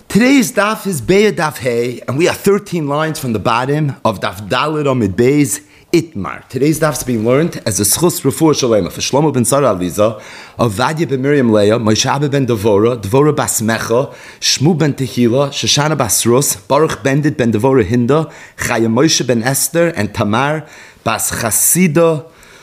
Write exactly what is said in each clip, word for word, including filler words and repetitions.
Today's daf is Be'er Daf Hey, and we are thirteen lines from the bottom of Daf Dalet Amid Beis Itmar. Today's daf is being learned as a schus refuah shalema for Shlomo ben Sarah Aliza, Avadia ben Miriam Leah, Moshe ben Devora, Devora bas Mecha, Shmu ben Tehila, Shoshana bas Rus, Baruch bendit ben Devora Hinda, Chaya Moshe ben Esther, and Tamar bas Chasida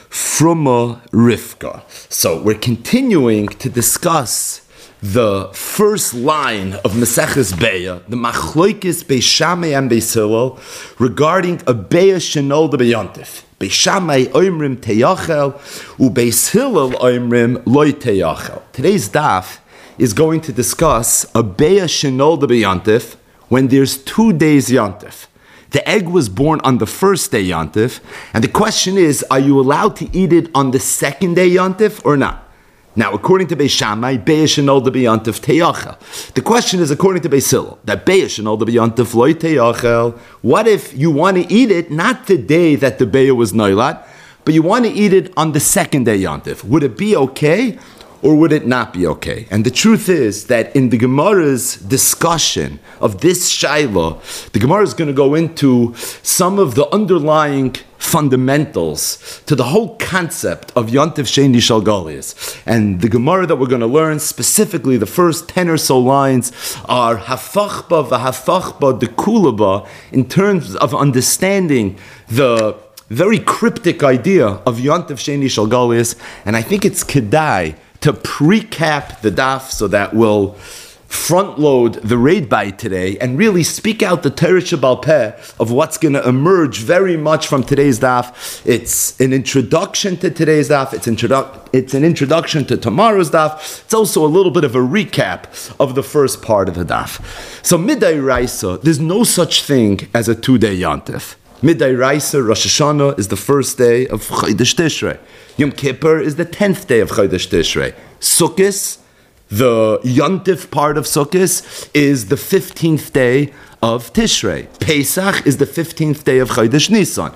Fruma Rivka. So we're continuing to discuss the first line of Maseches Beya, the Machloikis Beis Shammai and Beis Hillel, regarding a Beya Shenolda B'Yontif. Beis Shammai Oimrim Teyachel, u Beis Hillel Oimrim Loi Teyachel. Today's daf is going to discuss a Beya Shenolda B'Yontif when there's two days Yontif. The egg was born on the first day Yontif, and the question is, are you allowed to eat it on the second day Yontif or not? Now, according to Beis Shammai, Beya Shenolda B'Yontif Teyachel. The question is, according to Beis Hillel, that Beya Shenolda B'Yontif Loi Teyachel. What if you want to eat it not the day that the Beya was Noilat, but you want to eat it on the second day Yontif? Would it be okay, or would it not be okay? And the truth is that in the Gemara's discussion of this Shaila, the Gemara is going to go into some of the underlying fundamentals to the whole concept of Yontif Sheni Shal Golias. And the Gemara that we're going to learn, specifically the first ten or so lines, are Hafachba v'Hafachba Dekulaba in terms of understanding the very cryptic idea of Yontif Sheni Shal Golias. And I think it's Kedai to pre-cap the daf so that we'll front load the raid bite today and really speak out the Torah Shebal Peh of what's going to emerge very much from today's daf. It's an introduction to today's daf. It's, introdu- it's an introduction to tomorrow's daf. It's also a little bit of a recap of the first part of the daf. So Midday Raisa, there's no such thing as a two-day Yontif. Midday Raisa, Rosh Hashanah, is the first day of Chodesh Tishrei. Yom Kippur is the tenth day of Chodesh Tishrei. Sukkot, the Yontif part of Sukkot, is the fifteenth day of Tishrei. Pesach is the fifteenth day of Chodesh Nisan.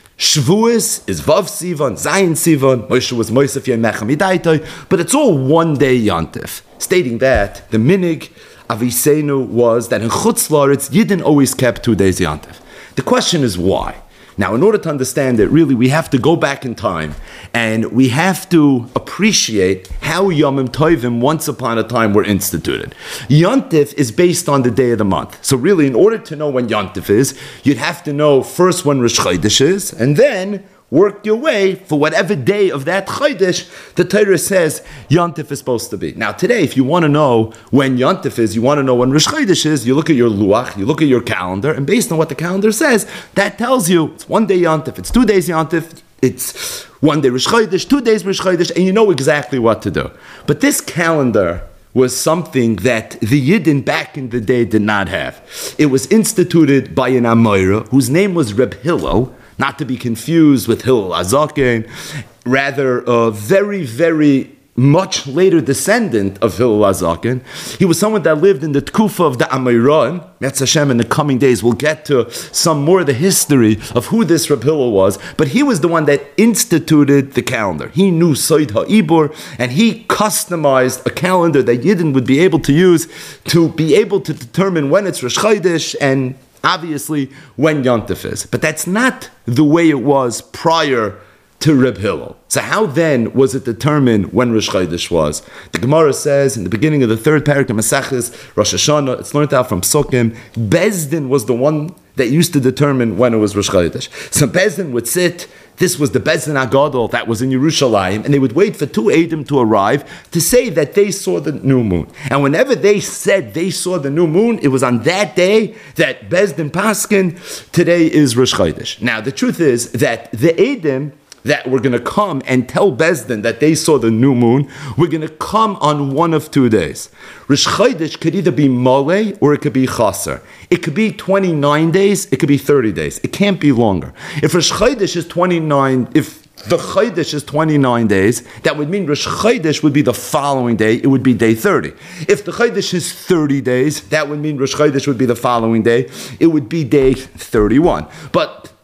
Shavuos is Vav Sivan, Zayin Sivan, Moshe was Mosef Yemechem Idaitoi, but it's all one day Yontif. Stating that, the minig Aviseinu was that in Chutz La'aretz, Yidden always kept two days Yontif. The question is why? Now, in order to understand it, really, we have to go back in time and we have to appreciate how Yomim Tovim once upon a time were instituted. Yontif is based on the day of the month. So really, in order to know when Yontif is, you'd have to know first when Rosh Chodesh is, and then work your way for whatever day of that Chodesh the Torah says Yontif is supposed to be. Now today, if you want to know when Yontif is, you want to know when Rosh Chodesh is, you look at your Luach, you look at your calendar, and based on what the calendar says, that tells you it's one day Yontif, it's two days Yontif, it's one day Rosh Chodesh, two days Rosh Chodesh, and you know exactly what to do. But this calendar was something that the Yidden back in the day did not have. It was instituted by an Amoira whose name was Reb Hillel, not to be confused with Hillel Azaken, rather a very, very much later descendant of Hillel Azaken. He was someone that lived in the Tkufa of the Amoraim. Metz Hashem, in the coming days, we'll get to some more of the history of who this Reb Hillel was, but he was the one that instituted the calendar. He knew Soid HaIbur, and he customized a calendar that Yidden would be able to use to be able to determine when it's Rosh Chodesh and obviously when Yontif is. But that's not the way it was prior to Reb Hillel. So how then was it determined when Rosh Chodesh was? The Gemara says in the beginning of the third parak of Maseches Rosh Hashanah, it's learned out from Sukkim, Bezdin was the one that used to determine when it was Rosh Chodesh. So Bezdin would sit, this was the Bezdin Agadol that was in Yerushalayim, and they would wait for two Eidim to arrive to say that they saw the new moon. And whenever they said they saw the new moon, it was on that day that Bezdin Paskin, today is Rosh Chodesh. Now the truth is that the Eidim that were going to come and tell Bezdin that they saw the new moon, we're going to come on one of two days. Rosh Chodesh could either be Mole or it could be Chaser. It could be twenty-nine days, it could be thirty days. It can't be longer. If Rosh Chodesh is twenty-nine, if the Chodesh is twenty-nine days, that would mean Rosh Chodesh would be the following day, it would be day thirty. If the Chodesh is thirty days, that would mean Rosh Chodesh would be the following day, it would be day thirty-one. But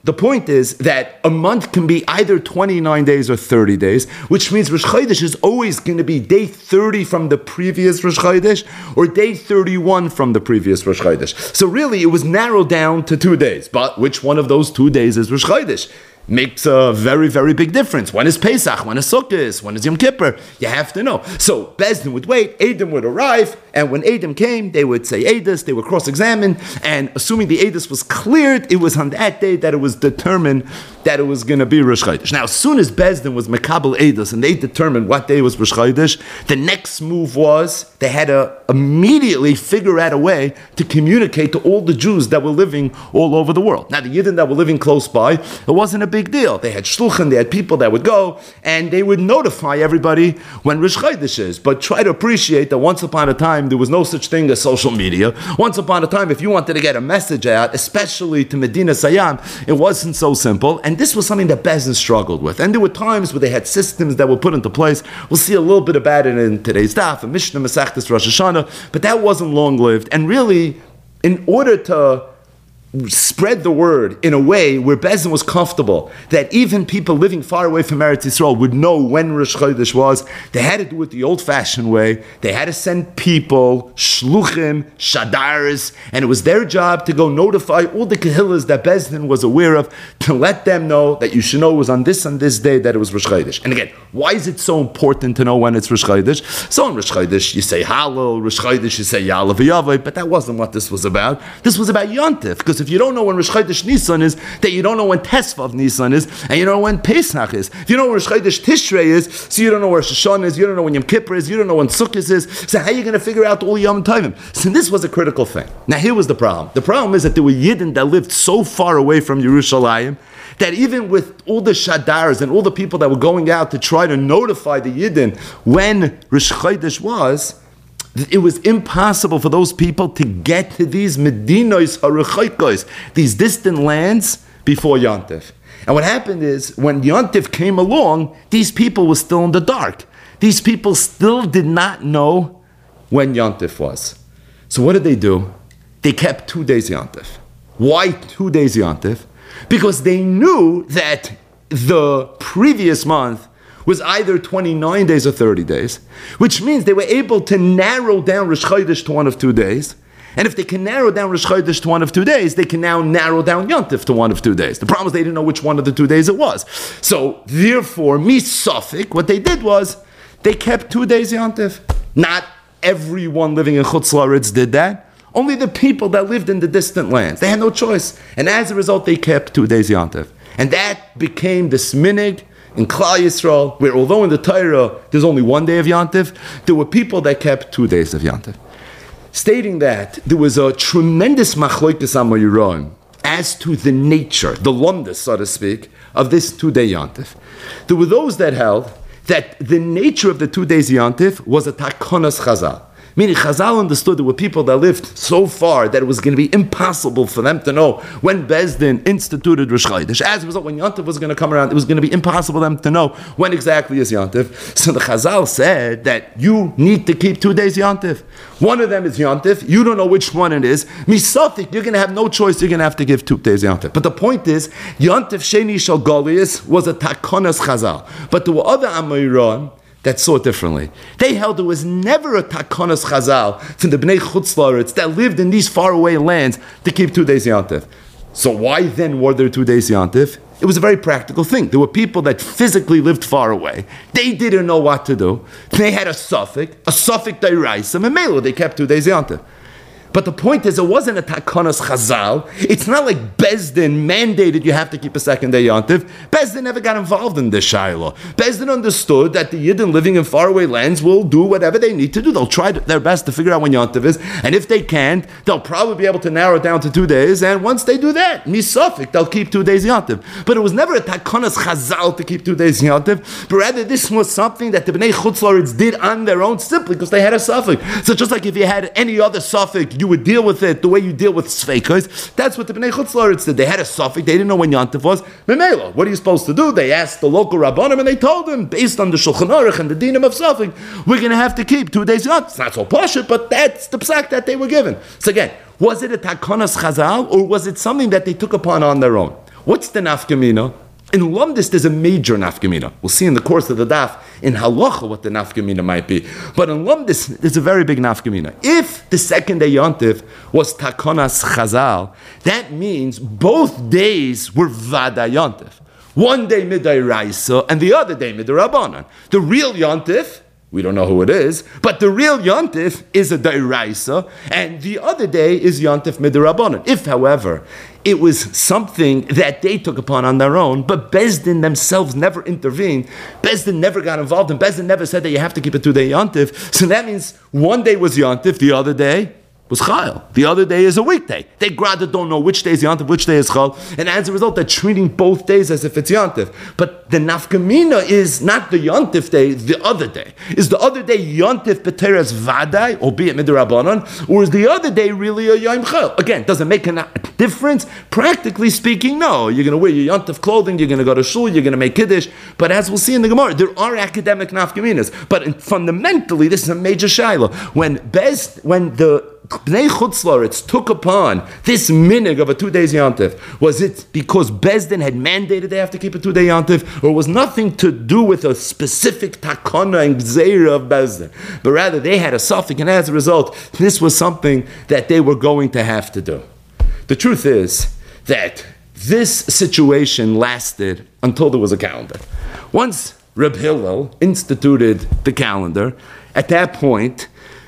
the point is that a month can be either twenty-nine days or thirty days, which means Rosh Chodesh is always going to be day thirty from the previous Rosh Chodesh or day thirty-one from the previous Rosh Chodesh. So really, it was narrowed down to two days. But which one of those two days is Rosh Chodesh? Makes a very, very big difference. When is Pesach? When is Sukkot? When is Yom Kippur? You have to know. So Bezdin would wait, Edom would arrive, and when Edom came, they would say Edus, they would cross-examine, and assuming the Edus was cleared, it was on that day that it was determined that it was going to be Rosh Chodesh. Now, as soon as Bezdin was Mekabel Edus, and they determined what day was Rosh Chodesh, the next move was they had to immediately figure out a way to communicate to all the Jews that were living all over the world. Now, the Yidden that were living close by, it wasn't a big deal. They had shluchim, they had people that would go, and they would notify everybody when Rosh Chodesh is. But try to appreciate that once upon a time, there was no such thing as social media. Once upon a time, if you wanted to get a message out, especially to Medina Sayyam, it wasn't so simple. And this was something that Bezdin struggled with. And there were times where they had systems that were put into place. We'll see a little bit about it in today's daf, and Mishnah Masechtas Rosh Hashanah, but that wasn't long-lived. And really, in order to spread the word in a way where Bezdin was comfortable that even people living far away from Eretz Yisrael would know when Rosh Chodesh was, they had to do it the old-fashioned way. They had to send people, shluchim, shadars, and it was their job to go notify all the kehillas that Bezdin was aware of to let them know that you should know it was on this and this day that it was Rosh Chodesh. And again, why is it so important to know when it's Rosh Chodesh? So on Rosh Chodesh, you say Hallel, Rosh Chodesh, you say Ya'aleh v'Yaveh, but that wasn't what this was about. This was about Yontif, because if you don't know when Rosh Chodesh Nisan is, that you don't know when Tesvav Nisan is, and you don't know when Pesach is. If you don't know when Rosh Chodesh Tishrei is, so you don't know where Rosh Hashanah is, you don't know when Yom Kippur is, you don't know when Sukkot is, so how are you going to figure out all Yom Tovim? So this was a critical thing. Now here was the problem. The problem is that there were Yidden that lived so far away from Yerushalayim that even with all the shadars and all the people that were going out to try to notify the Yidden when Rosh Chodesh was, it was impossible for those people to get to these Medinos Haruchaykos, these distant lands, before Yontif. And what happened is, when Yontif came along, these people were still in the dark. These people still did not know when Yontif was. So what did they do? They kept two days Yontif. Why two days Yontif? Because they knew that the previous month was either twenty-nine days or thirty days, which means they were able to narrow down Rosh Chodesh to one of two days. And if they can narrow down Rosh Chodesh to one of two days, they can now narrow down Yontif to one of two days. The problem is they didn't know which one of the two days it was. So therefore, misafik, what they did was they kept two days Yontif. Not everyone living in Chutz La'aretz did that. Only the people that lived in the distant lands. They had no choice. And as a result, they kept two days Yontif. And that became the sminig in Klal Yisrael, where although in the Torah there's only one day of Yontif, there were people that kept two days of Yontif. Stating that there was a tremendous machlokes amoyron as to the nature, the lumdus, so to speak, of this two-day Yontif. There were those that held that the nature of the two days Yontif was a takonas chazal. Meaning Chazal understood there were people that lived so far that it was going to be impossible for them to know when Bezdin instituted Rosh Chodesh. As a result, when Yontif was going to come around, it was going to be impossible for them to know when exactly is Yontif. So the Chazal said that you need to keep two days Yontif. One of them is Yontif. You don't know which one it is. Misafik, you're going to have no choice. You're going to have to give two days Yontif. But the point is, Yontif Sheni Shal Golias was a takonas Chazal. But there were other Amoyron that saw it differently. They held there was never a takonas chazal from the Bnei Chutz La'aretz that lived in these faraway lands to keep two days Yontif. So why then were there two days Yontif? It was a very practical thing. There were people that physically lived far away. They didn't know what to do. They had a suffix, a suffix d'oraisa, and Melo, they kept two days Yontif. But the point is, it wasn't a takonas chazal. It's not like Bezdin mandated you have to keep a second day Yontif. Bezdin never got involved in this shiloh. Bezdin understood that the Yidden living in faraway lands will do whatever they need to do. They'll try their best to figure out when Yontif is, and if they can't, they'll probably be able to narrow it down to two days, and once they do that, misafik, they'll keep two days Yontif. But it was never a takonas chazal to keep two days Yontif, but rather this was something that the Bnei Chutz La'aretz did on their own simply because they had a suffix. So just like if you had any other suffix, you would deal with it the way you deal with Sfeikos. That's what the Bnei Chutz La'aretz did. They had a suffix. They didn't know when Yontif was. Memela, what are you supposed to do? They asked the local Rabbanim and they told them, based on the Shulchan Aruch and the dinim of suffix, we're going to have to keep two days Yontif. It's not so pashut, but that's the psak that they were given. So again, was it a takonas chazal or was it something that they took upon on their own? What's the nafkamina? In Lumdis, there's a major nafkamina. We'll see in the course of the daf in halacha what the nafkamina might be. But in Lumdis, there's a very big nafkamina. If the second day yontif was takonas chazal, that means both days were vada yontif. One day midday raisa and the other day midday rabbanan. The real yontif, we don't know who it is, but the real yontif is a dairaisa, and the other day is yontif midirabanan. If, however, it was something that they took upon on their own, but Bezdin themselves never intervened, Bezdin never got involved, and Bezdin never said that you have to keep a two-day yontif, so that means one day was yontif, the other day was chayil. The other day is a weekday. They rather don't know which day is yontif, which day is chayil, and as a result, they're treating both days as if it's yontif. But the nafkamina is not the yontif day, the other day. Is the other day yontif b'teres vaday, albeit midirabanan, or is the other day really a yom chayil? Again, does it make a difference? Practically speaking, no. You're going to wear your yontif clothing, you're going to go to shul, you're going to make kiddush, but as we'll see in the Gemara, there are academic nafkaminas. But fundamentally, this is a major shaila. When best, when the Bnei Chutzlaritz took upon this minig of a two days yontif, was it because Bezdin had mandated they have to keep a two day yontif, or was nothing to do with a specific takana and gzeira of Bezdin, but rather they had a suffix, and as a result, this was something that they were going to have to do. The truth is that this situation lasted until there was a calendar. Once Reb Hillel instituted the calendar, at that point,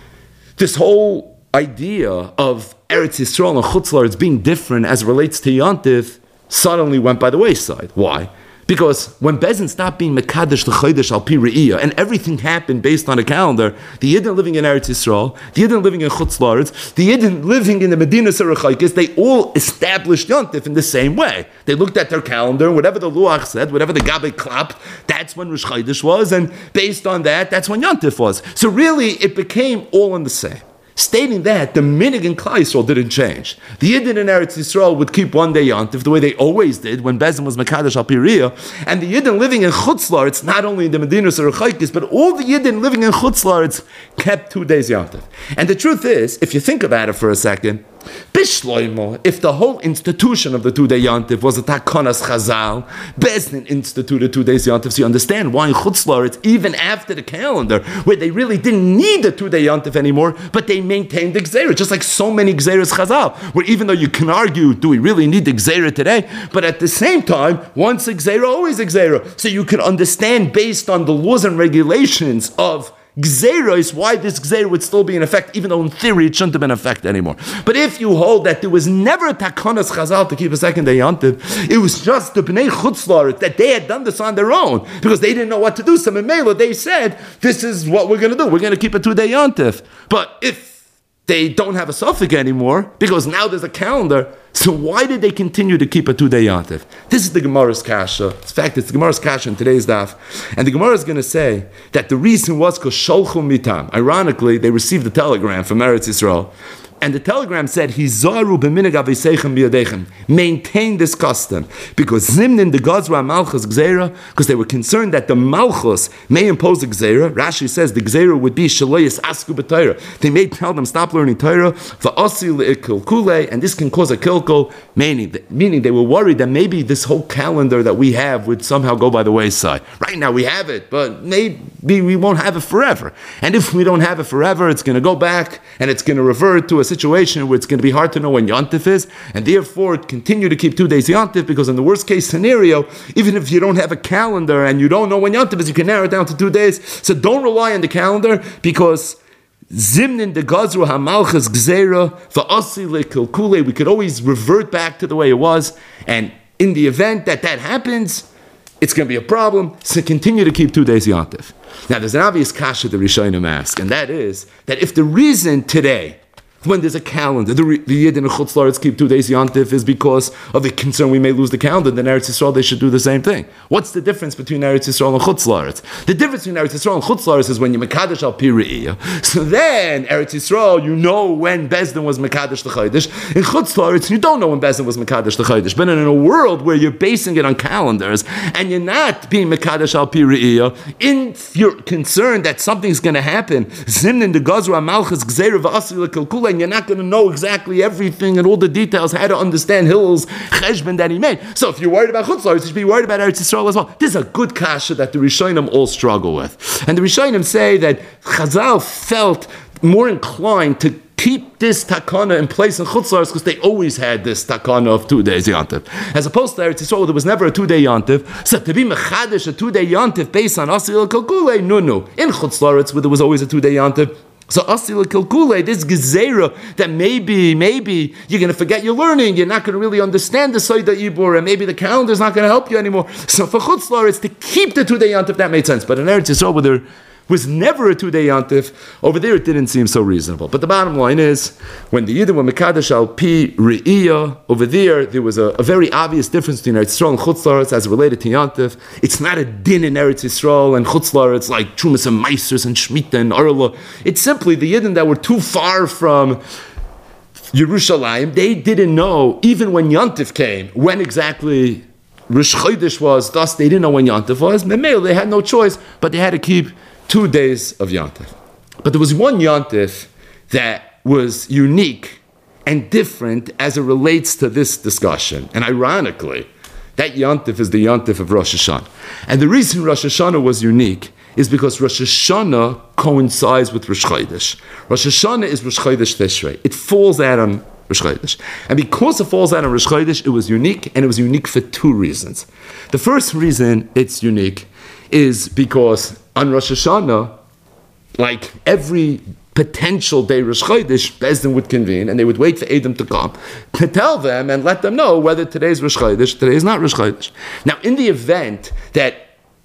this whole idea of Eretz Yisrael and Chutz La'aretz being different as it relates to Yontif suddenly went by the wayside. Why? Because when Bezin stopped being Mekadesh L'Chodesh Al Pi Re'iyah, and everything happened based on a calendar, the Yidden living in Eretz Yisrael, the Yidden living in Chutz La'aretz, the Yidden living in the Medina Sarachaikis, they all established Yontif in the same way. They looked at their calendar, whatever the Luach said, whatever the Gabe clapped, that's when Rosh Chodesh was, and based on that, that's when Yontif was. So really, it became all in the same. Stating that, the minig in Klal Yisrael didn't change. The Yidden in Eretz Yisrael would keep one day Yontif the way they always did when Bezin was Mekadesh Al Pi Re'iyah, and the Yidden living in Chutz La'aretz, not only in the Medina Sarachaikis, but all the Yidden living in Chutz La'aretz kept two days Yontif. And the truth is, if you think about it for a second, Bishloimo, if the whole institution of the two-day Yontif was a Takonas Chazal, Bezdin instituted two days Yontif, so you understand why in Chutz La'aretz, even after the calendar, where they really didn't need a two-day Yontif anymore, but they maintained the Gzeira, just like so many Gzeiras Chazal, where even though you can argue, do we really need the Gzeira today? But at the same time, once a Gzeira, always a Gzeira. So you can understand based on the laws and regulations of Gzeira is why this Gzeira would still be in effect, even though in theory it shouldn't have been in effect anymore. But if you hold that there was never a Takonas Chazal to keep a second day Yontif, it was just the Bnei Chutz La'aretz that they had done this on their own because they didn't know what to do. So in Mela, they said, this is what we're going to do. We're going to keep a two day Yontif. But if they don't have a suffix anymore, because now there's a calendar, so why did they continue to keep a two-day Yontif? This is the Gemara's kasha. In fact, it's the Gemara's kasha in today's daf. And the Gemara is going to say that the reason was because Sholchu Mitam. Ironically, they received a telegram from Eretz Yisrael, and the telegram said, Hizaru b'minig aviseichem b'yadechem. Maintain this custom. Because Zimnin the Gazra Malchus Gzeira, because they were concerned that the Malchus may impose a Gzeira. Rashi says the Gzeira would be Shaloyas Asku b'Torah. They may tell them, stop learning Torah, v'asi le'ikilkule, and this can cause a kilkul, meaning, meaning they were worried that maybe this whole calendar that we have would somehow go by the wayside. Right now we have it, but maybe we won't have it forever. And if we don't have it forever, it's going to go back, and it's going to revert to a situation where it's going to be hard to know when Yontif is, and therefore continue to keep two days Yontif, because in the worst case scenario, even if you don't have a calendar and you don't know when Yontif is, you can narrow it down to two days. So don't rely on the calendar, because Zimnin de Gazru HaMalchus Gzeira V'asi le'kilkule, we could always revert back to the way it was, and in the event that that happens, it's going to be a problem, so continue to keep two days Yontif. Now there's an obvious kasha the Rishonim ask, and that is that if the reason today, when there's a calendar, the, the Yidden and Chutz La'aretz keep two days Yontif is because of the concern we may lose the calendar, then Eretz Yisrael, they should do the same thing. What's the difference between Eretz Yisrael and Chutz La'aretz? The difference between Eretz Yisrael and Chutz La'aretz is when you Mekadesh Al Pi Re'iyah. So then, Eretz Yisrael, you know when Bezdin was Mekadesh L'Chodesh. In Chutz La'aretz, you don't know when Bezdin was Mekadesh L'Chodesh. But in a world where you're basing it on calendars, and you're not being Mekadesh Al Pi Re'iyah, if you're concerned that something's going to happen, Zimnin de Gazra Malchus Gzeira V'asi le'kilkule, and you're not going to know exactly everything and all the details, how to understand Hillel's cheshbon that he made. So if you're worried about Chutz La'aretz, you should be worried about Eretz Yisrael as well. This is a good kasha that the Rishonim all struggle with. And the Rishonim say that Chazal felt more inclined to keep this takana in place in Chutz La'aretz because they always had this takana of two days Yontif. As opposed to Eretz Yisrael, there was never a two-day Yontif. So to be mechadish a two-day Yontif based on Asil Kalkule, no, no. In Chutz La'aretz, where there was always a two-day Yontif. So Asil Kalkule, this gezerah that maybe, maybe you're going to forget your learning, you're not going to really understand the Soida Ibor, and maybe the calendar's not going to help you anymore. So for Chutz La'aretz, to keep the two-day Yontif, that made sense. But in Eretz Yisrael, where there was never a two-day Yontif, over there it didn't seem so reasonable. But the bottom line is, when the Yidden were Mekadesh al Pi Re'iyah, over there, there was a, a very obvious difference between Eretz Yisrael and Chutz La'aretz as related to Yontif. It's not a din in Eretz Yisrael and Chutz La'aretz like Trumas and Meisers and Shemitah and Arla. It's simply the Yidden that were too far from Yerushalayim. They didn't know, even when Yontif came, when exactly Rosh Chodesh was. Thus, they didn't know when Yontif was. Memel, they had no choice, but they had to keep two days of Yontif. But there was one Yontif that was unique and different as it relates to this discussion. And ironically, that Yontif is the Yontif of Rosh Hashanah. And the reason Rosh Hashanah was unique is because Rosh Hashanah coincides with Rosh Chodesh. Rosh Hashanah is Rosh Chodesh Tishrei. It falls out on Rosh Chodesh. And because it falls out on Rosh Chodesh, it was unique, and it was unique for two reasons. The first reason it's unique is because on Rosh Hashanah, like every potential day Rosh Chodesh, Beis Din would convene and they would wait for Edom to come to tell them and let them know whether today's Rosh Chodesh, today is not Rosh Chodesh. Now, in the event that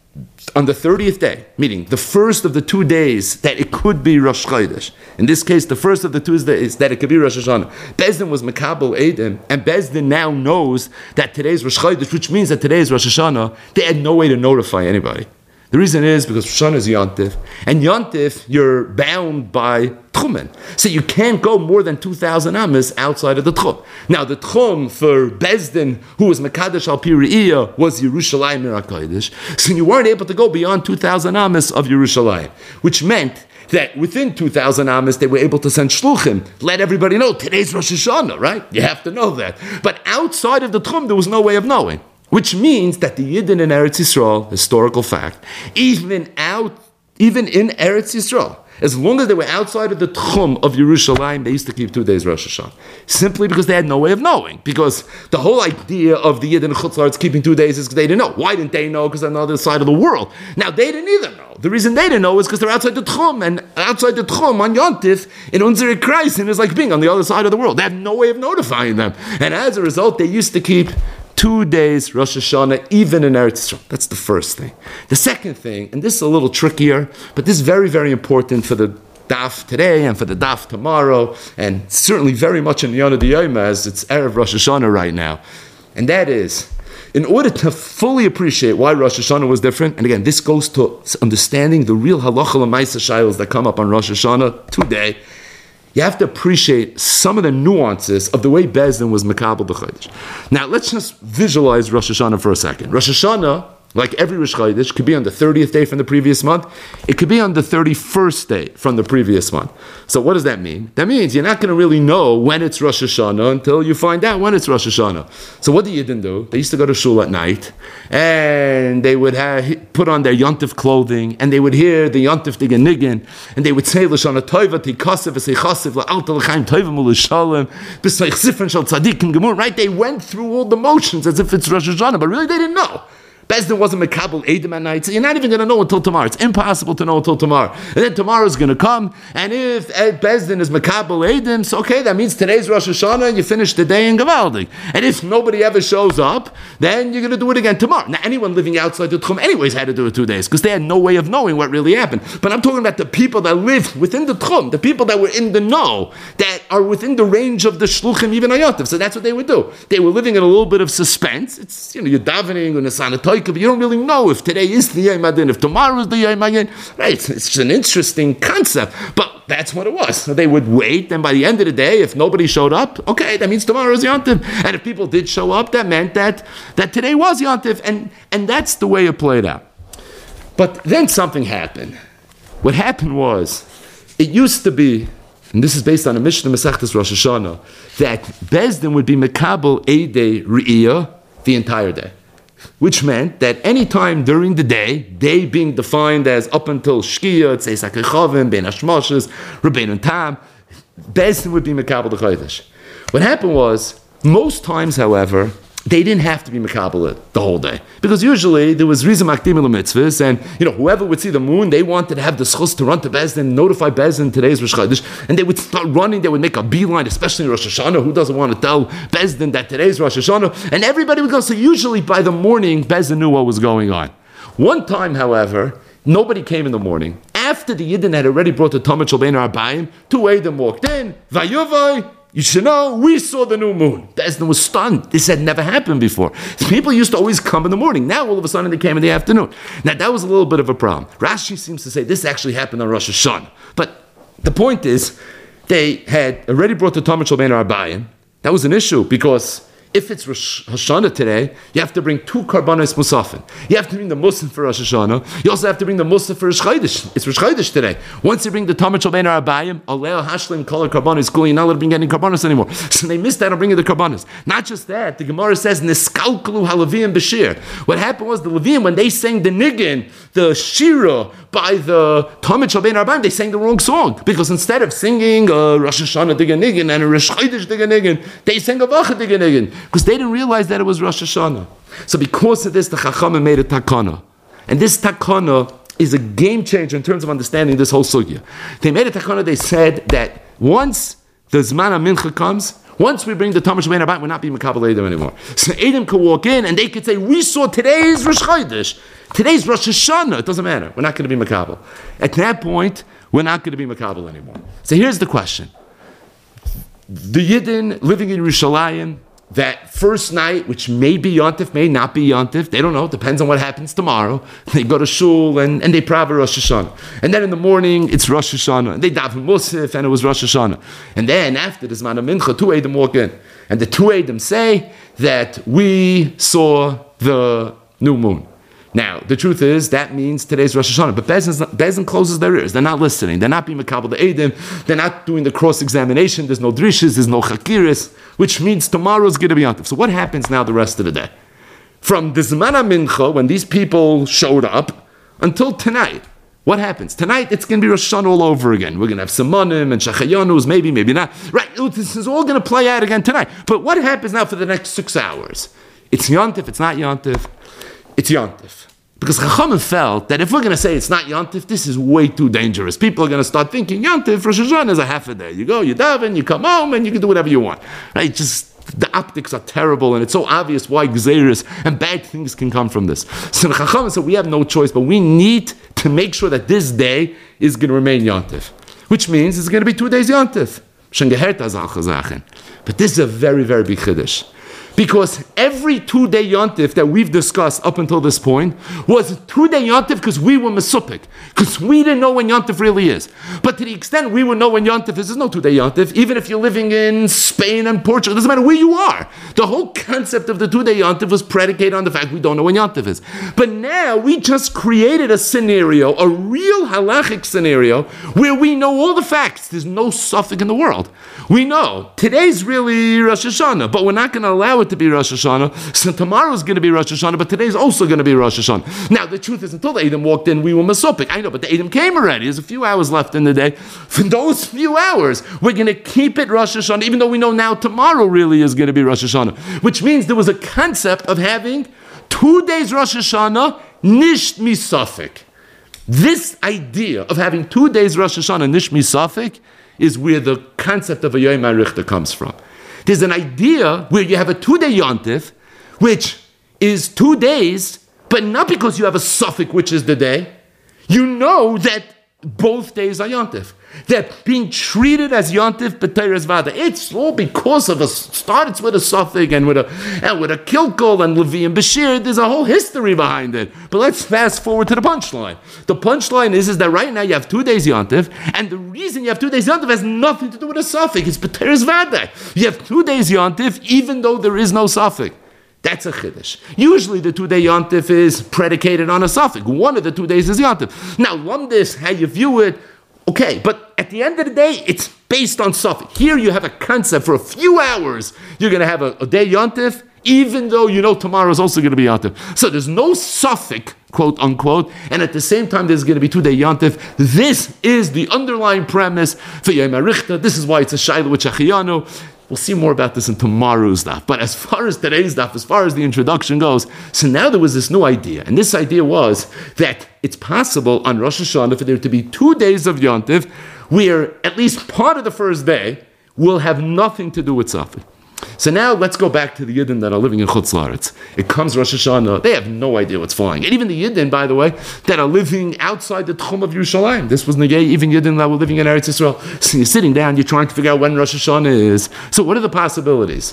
on the thirtieth day, meaning the first of the two days that it could be Rosh Chodesh, in this case, the first of the two days that it could be Rosh Hashanah, Beis Din was Mekabel Edom, and Beis Din now knows that today's Rosh Chodesh, which means that today is Rosh Hashanah, they had no way to notify anybody. The reason is because Rosh Hashanah is Yontif, and Yontif, you're bound by Tchumen. So you can't go more than two thousand amas outside of the Tchum. Now, the Tchum for Beis Din, who was Mekadesh al Pi Re'iyah, was Yerushalayim Mir HaKodesh. So you weren't able to go beyond two thousand amas of Yerushalayim, which meant that within two thousand amas, they were able to send shluchim, let everybody know, today's Rosh Hashanah, right? You have to know that. But outside of the Tchum, there was no way of knowing. Which means that the Yidden in Eretz Yisrael, historical fact, even out, even in Eretz Yisrael, as long as they were outside of the Tchum of Yerushalayim, they used to keep two days Rosh Hashanah. Simply because they had no way of knowing. Because the whole idea of the Yidden in Chutz La'aretz keeping two days is because they didn't know. Why didn't they know? Because they're on the other side of the world. Now, they didn't either know. The reason they didn't know is because they're outside the Tchum. And outside the Tchum, on Yontif, in Unzer Kreisen, is like being on the other side of the world. They have no way of notifying them. And as a result, they used to keep two days Rosh Hashanah, even in Eretz Yisrael. That's the first thing. The second thing, and this is a little trickier, but this is very, very important for the daf today and for the daf tomorrow, and certainly very much in Yonah D'Yoma as it's Erev Rosh Hashanah right now. And that is, in order to fully appreciate why Rosh Hashanah was different, and again, this goes to understanding the real halacha l'maisa shaylos that come up on Rosh Hashanah today, you have to appreciate some of the nuances of the way Beis Din was Mekabel the Chodesh. Now, let's just visualize Rosh Hashanah for a second. Rosh Hashanah, like every Rosh Chodesh, could be on the thirtieth day from the previous month. It could be on the thirty-first day from the previous month. So what does that mean? That means you're not going to really know when it's Rosh Hashanah until you find out when it's Rosh Hashanah. So what do you do? They used to go to shul at night, and they would have, put on their Yontif clothing, and they would hear the Yontif Diganigin, and they would say, L'shana Toiva Tikasev V'sei Chasev La'alta L'chaim Toiva M'Lishalem B'sei Chsifren Shal Tzadikim Gemur. Right? They went through all the motions as if it's Rosh Hashanah, but really they didn't know. Beis Din wasn't Mekabel Edom at night, so you're not even going to know until tomorrow. It's impossible to know until tomorrow. And then tomorrow's going to come, and if Beis Din is Mekabel Edom, so okay, that means today's Rosh Hashanah, and you finish the day in Gavaldik. And if nobody ever shows up, then you're going to do it again tomorrow. Now, anyone living outside the Tchum anyways had to do it two days, because they had no way of knowing what really happened. But I'm talking about the people that live within the Tchum, the people that were in the know, that are within the range of the Shluchim, even Ayotiv. So that's what they would do. They were living in a little bit of suspense. It's, you know, you're davening on a sanatoy, but you don't really know if today is the Yom Adin, if tomorrow is the Yom Adin. Right? It's, it's an interesting concept, but that's what it was. So they would wait, and by the end of the day, if nobody showed up, okay, that means tomorrow is Yom Tov. And if people did show up, that meant that, that today was Yom Tov, and, and that's the way it played out. But then something happened. What happened was, it used to be and this is based on a Mishnah Masechtas Rosh Hashanah, that Beis Din would be mekabel Eidei Re'iyah the entire day. Which meant that any time during the day, day being defined as up until Shkia, Tzeis HaKechavim, Ben Hashmoshes, Rabbeinu Tam, Beis Din would be mekabel the Chodesh. What happened was, most times, however, they didn't have to be mekabel it the whole day. Because usually there was Rizim Akdim mitzvahs, and you know, whoever would see the moon, they wanted to have the schus to run to Beis Din, notify Beis Din today's Rosh Chodesh, and they would start running, they would make a beeline, especially in Rosh Hashanah. Who doesn't want to tell Beis Din that today's Rosh Hashanah? And everybody would go. So usually by the morning, Beis Din knew what was going on. One time, however, nobody came in the morning. After the Yidden had already brought the Talmud Shel Bein Arbaim, two Eidim walked in, Vayuvai, you should know, we saw the new moon. Beis Din was stunned. This had never happened before. People used to always come in the morning. Now, all of a sudden, they came in the afternoon. Now, that was a little bit of a problem. Rashi seems to say this actually happened on Rosh Hashanah. But the point is, they had already brought the Talmud Shel Bein Arbaim. That was an issue because if it's Rosh Hashanah today, you have to bring two karbanos musafin. You have to bring the musaf for Rosh Hashanah. You also have to bring the musaf for Rosh Chodesh. It's Rosh Chodesh today. Once you bring the Talmud Shel Bein Arbaim, Aleo Hashlim Kol Karbanos Kuli, you're not allowed to bring any karbanos anymore. So they missed out on bringing the karbanos. Not just that, the Gemara says Niskalkalu Halavim Bashir. What happened was the Levim, when they sang the niggin, the shira by the Talmud Shel Bein Arbaim, they sang the wrong song because instead of singing a Rosh Hashanah Diga Niggin and a Rosh Chodesh Diga Niggin, they sang a Vacha Diga Niggin. Because they didn't realize that it was Rosh Hashanah. So because of this, the Chachamim made a takana. And this takana is a game changer in terms of understanding this whole sugya. They made a takana, they said that once the Zman HaMincha comes, once we bring the Talmud Shel Bein Arbaim, we're not being Mekabel Edom anymore. So Edom could walk in and they could say, we saw today's Rosh Chodesh, today's Rosh Hashanah. It doesn't matter. We're not going to be Mekabel. At that point, we're not going to be Mekabel anymore. So here's the question. The Yidden living in Yerushalayim, that first night, which may be Yontif, may not be Yontif, they don't know, depends on what happens tomorrow. They go to shul and, and they praver Rosh Hashanah. And then in the morning, it's Rosh Hashanah. And they daven Musaf and it was Rosh Hashanah. And then after the Zman HaMincha, two Eidim walk in. And the two Eidim say that we saw the new moon. Now, the truth is, that means today's Rosh Hashanah. But Beis Din closes their ears. They're not listening. They're not being Mekabel the Eidim. They're not doing the cross-examination. There's no drishas. There's no chakiris, which means tomorrow's going to be Yontif. So what happens now the rest of the day? From the Zman HaMincha, when these people showed up, until tonight, what happens? Tonight, it's going to be Rosh Hashanah all over again. We're going to have Simonim and Shachayanus, maybe, maybe not. Right, this is all going to play out again tonight. But what happens now for the next six hours? It's Yontif, it's not Yontif. It's Yontif. Because Chachamim felt that if we're going to say it's not Yontif, this is way too dangerous. People are going to start thinking Yontif, Rosh Hashanah is a half a day. You go, you daven, you come home, and you can do whatever you want. Right? Just the optics are terrible, and it's so obvious why Gzeiris and bad things can come from this. So the Chachamim said we have no choice, but we need to make sure that this day is going to remain Yontif. Which means it's going to be two days Yontif. But this is a very, very big chiddush. Because every two-day yontif that we've discussed up until this point was a two-day yontif because we were mesupik, because we didn't know when yontif really is. But to the extent we would know when yontif is, there's no two-day yontif. Even if you're living in Spain and Portugal, it doesn't matter where you are. The whole concept of the two-day yontif was predicated on the fact we don't know when yontif is. But now we just created a scenario, a real halachic scenario, where we know all the facts. There's no suffix in the world. We know today's really Rosh Hashanah, but we're not going to allow it to be Rosh Hashanah. So tomorrow's going to be Rosh Hashanah, but today's also going to be Rosh Hashanah. Now, the truth is, until the Edom walked in, we were Mesopik. I know, but the Edom came already. There's a few hours left in the day. For those few hours, we're going to keep it Rosh Hashanah, even though we know now tomorrow really is going to be Rosh Hashanah. Which means there was a concept of having two days Rosh Hashanah, Nisht Misafik. This idea of having two days Rosh Hashanah, Nisht Misafik, is where the concept of a Yom HaRichter comes from. There's an idea where you have a two-day yontif, which is two days, but not because you have a suffix, which is the day. You know that both days are yontif. They're being treated as yontif b'teiras vada. It's all because of a starts with a suffix and with a and with a kilkol and levi and bashir. There's a whole history behind it. But let's fast forward to the punchline. The punchline is, is that right now you have two days yontif, and the reason you have two days yontif has nothing to do with a suffix. It's b'teiras vada. You have two days yontif even though there is no suffix. That's a chiddush. Usually the two-day yontif is predicated on a suffix. One of the two days is yontif. Now, lumdis, how you view it, Okay, but at the end of the day, it's based on suffix. Here you have a concept for a few hours. You're going to have a, a day yontif, even though you know tomorrow is also going to be yontif. So there's no suffix, quote unquote, and at the same time there's going to be two-day yontif. This is the underlying premise for Yom HaRichta. This is why it's a shayla with Shachiyanu. We'll see more about this in tomorrow's daf. But as far as today's daf, as far as the introduction goes, so now there was this new idea. And this idea was that it's possible on Rosh Hashanah for there to be two days of Yontif where at least part of the first day will have nothing to do with Safed. So now let's go back to the Yidden that are living in Chutz La'aretz. It comes Rosh Hashanah, they have no idea what's flying. And even the Yidden, by the way, that are living outside the Tchum of Yerushalayim. This was Negei, even Yidden that were living in Eretz Yisrael. So you're sitting down, you're trying to figure out when Rosh Hashanah is. So what are the possibilities?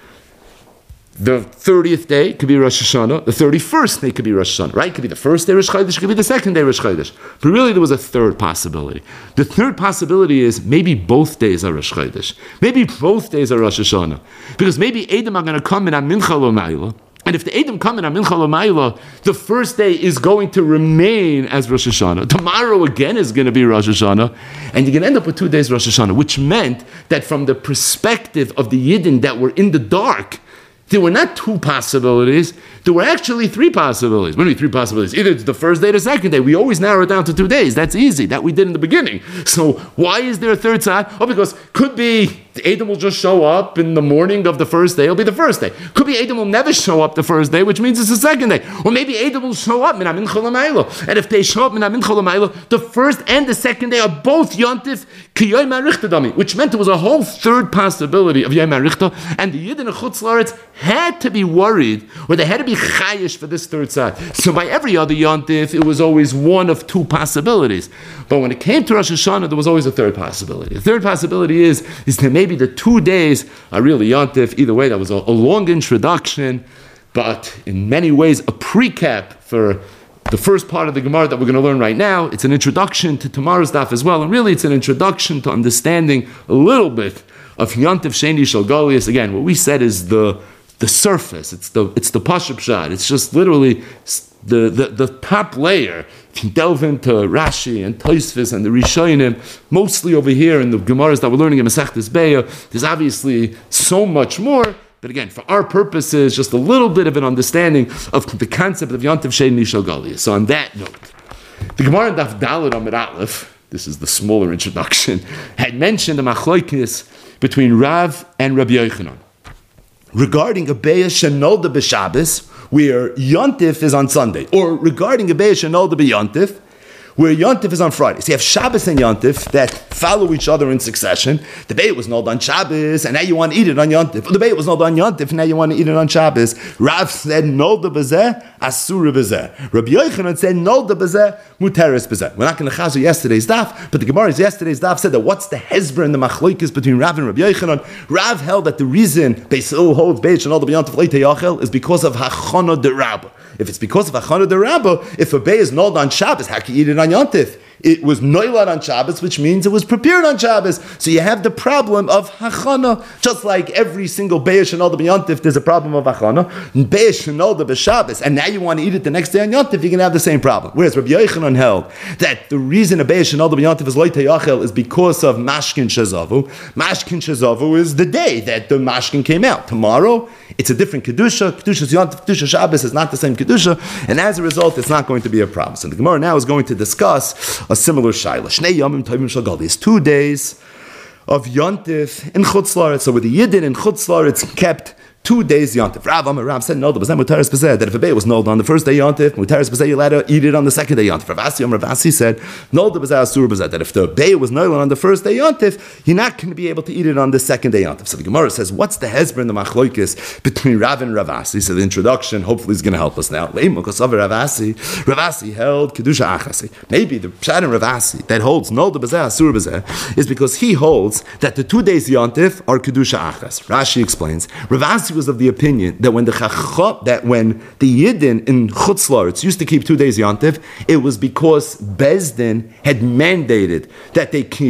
The thirtieth day could be Rosh Hashanah. The thirty-first day could be Rosh Hashanah, right? It could be the first day Rosh Chodesh, it could be the second day Rosh Chodesh. But really there was a third possibility. The third possibility is maybe both days are Rosh Chodesh. Maybe both days are Rosh Hashanah. Because maybe Edom are going to come in on Mincha L'Mayla. And if the Edom come in on Mincha L'Mayla, the first day is going to remain as Rosh Hashanah. Tomorrow again is going to be Rosh Hashanah. And you're going to end up with two days Rosh Hashanah, which meant that from the perspective of the Yidden that were in the dark, there were not two possibilities, there were actually three possibilities. What do you mean three possibilities? Either it's the first day or the second day. We always narrow it down to two days. That's easy. That we did in the beginning. So why is there a third side? Oh, because could be Edom will just show up in the morning of the first day. It'll be the first day. Could be Edom will never show up the first day, which means it's the second day. Or maybe Edom will show up min Mincha L'Mayla. And if they show up min Mincha L'Mayla, the first and the second day are both Yontif ki Yom HaRichta dami, which meant there was a whole third possibility of Yom HaRichta, and the Yidden in Chutz La'aretz had to be worried, or they had to be chayish for this third side. So by every other Yontif, it was always one of two possibilities. But when it came to Rosh Hashanah, there was always a third possibility. The third possibility is, is that maybe the two days are really Yontif. Either way, that was a, a long introduction, but in many ways a pre-cap for the first part of the Gemara that we're going to learn right now. It's an introduction to tomorrow's daf as well, and really it's an introduction to understanding a little bit of Yontif Sheni Shel Golius. Again, what we said is the the surface. It's the it's the Pashup shot. It's just literally the, the, the top layer. If you delve into Rashi and Tosfos and the Rishonim, mostly over here in the Gemaras that we're learning in Masechtas Beya, there's obviously so much more. But again, for our purposes, just a little bit of an understanding of the concept of Yontif Sheni Shel Golius. So on that note, the Gemara in Daf Daled Amud Aleph, this is the smaller introduction, had mentioned the machlokes between Rav and Rabbi Yochanan regarding a Beya Shenolda b'Shabbos, where Yontif is on Sunday, or regarding a Beya Shenolda b'Yontif, where Yontif is on Friday. So you have Shabbos and Yontif that follow each other in succession. The Beya was nolda on Shabbos, and now you want to eat it on Yontif. The Beya was nolda on Yontif, and now you want to eat it on Shabbos. Rav said nolda b'zeh, asura b'zeh. Rabbi Yochanan said nolda b'zeh, muteres b'zeh. We're not going to chazu yesterday's daf, but the Gemara's yesterday's daf said that what's the hezber and the machlokes between Rav and Rabbi Yochanan? Rav held that the reason Beis Hillel holds Beis Shenolda b'Yontif leitei yachel is because of hachana de Rabbah. If it's because of hachana de Rabbah, if a Beya is nolda on Shabbos, how can you eat it on Yontif? It was noilad on Shabbos, which means it was prepared on Shabbos. So you have the problem of hachana. Just like every single Beya Shenolda b'Yontif, there's a problem of hachana. Beya Shenolda b'Shabbos, and now you want to eat it the next day on Yontif, you're going to have the same problem. Whereas Rabbi Yochanan held that the reason a Beya Shenolda b'Yontif is loitei yachel is because of Mashkin Shezavu. Mashkin Shezavu is the day that the Mashkin came out. Tomorrow, it's a different Kedusha. Kedusha's Yontif, Kedusha Shabbos is not the same Kedusha, and as a result, it's not going to be a problem. So the Gemara now is going to discuss a similar shaila. Shnei yomim tovim shel Golius. Two days of Yontif in Chutz La'aretz. So with the Yidden in Chutz La'aretz kept two days Yontif. Rav Amar Rav said no, but mutaris b'zeh, that if a Beya was nold on the first day Yontif, mutaris b'zeh, you're allowed to eat it on the second day Yontif. Rav Asi Amar Rav Asi said nold b'zeh asur b'zeh, that if the Beya was nold on the first day Yontif, you're not going to be able to eat it on the second day Yontif. So the Gemara says, what's the hezber and the machlokes between Rav and Rav Asi? So the introduction hopefully is going to help us now. Rav Asi, Rav Asi held kedusha achasi. Maybe the pshat in Rav Asi that holds nold b'zeh asur b'zeh is because he holds that the two days Yontif are kedusha achas. Rashi explains. Rav Asi was of the opinion that when the chachot, that when the Yidden in Chutz La'aretz used to keep two days Yontif, it was because Bezdin had mandated that they keep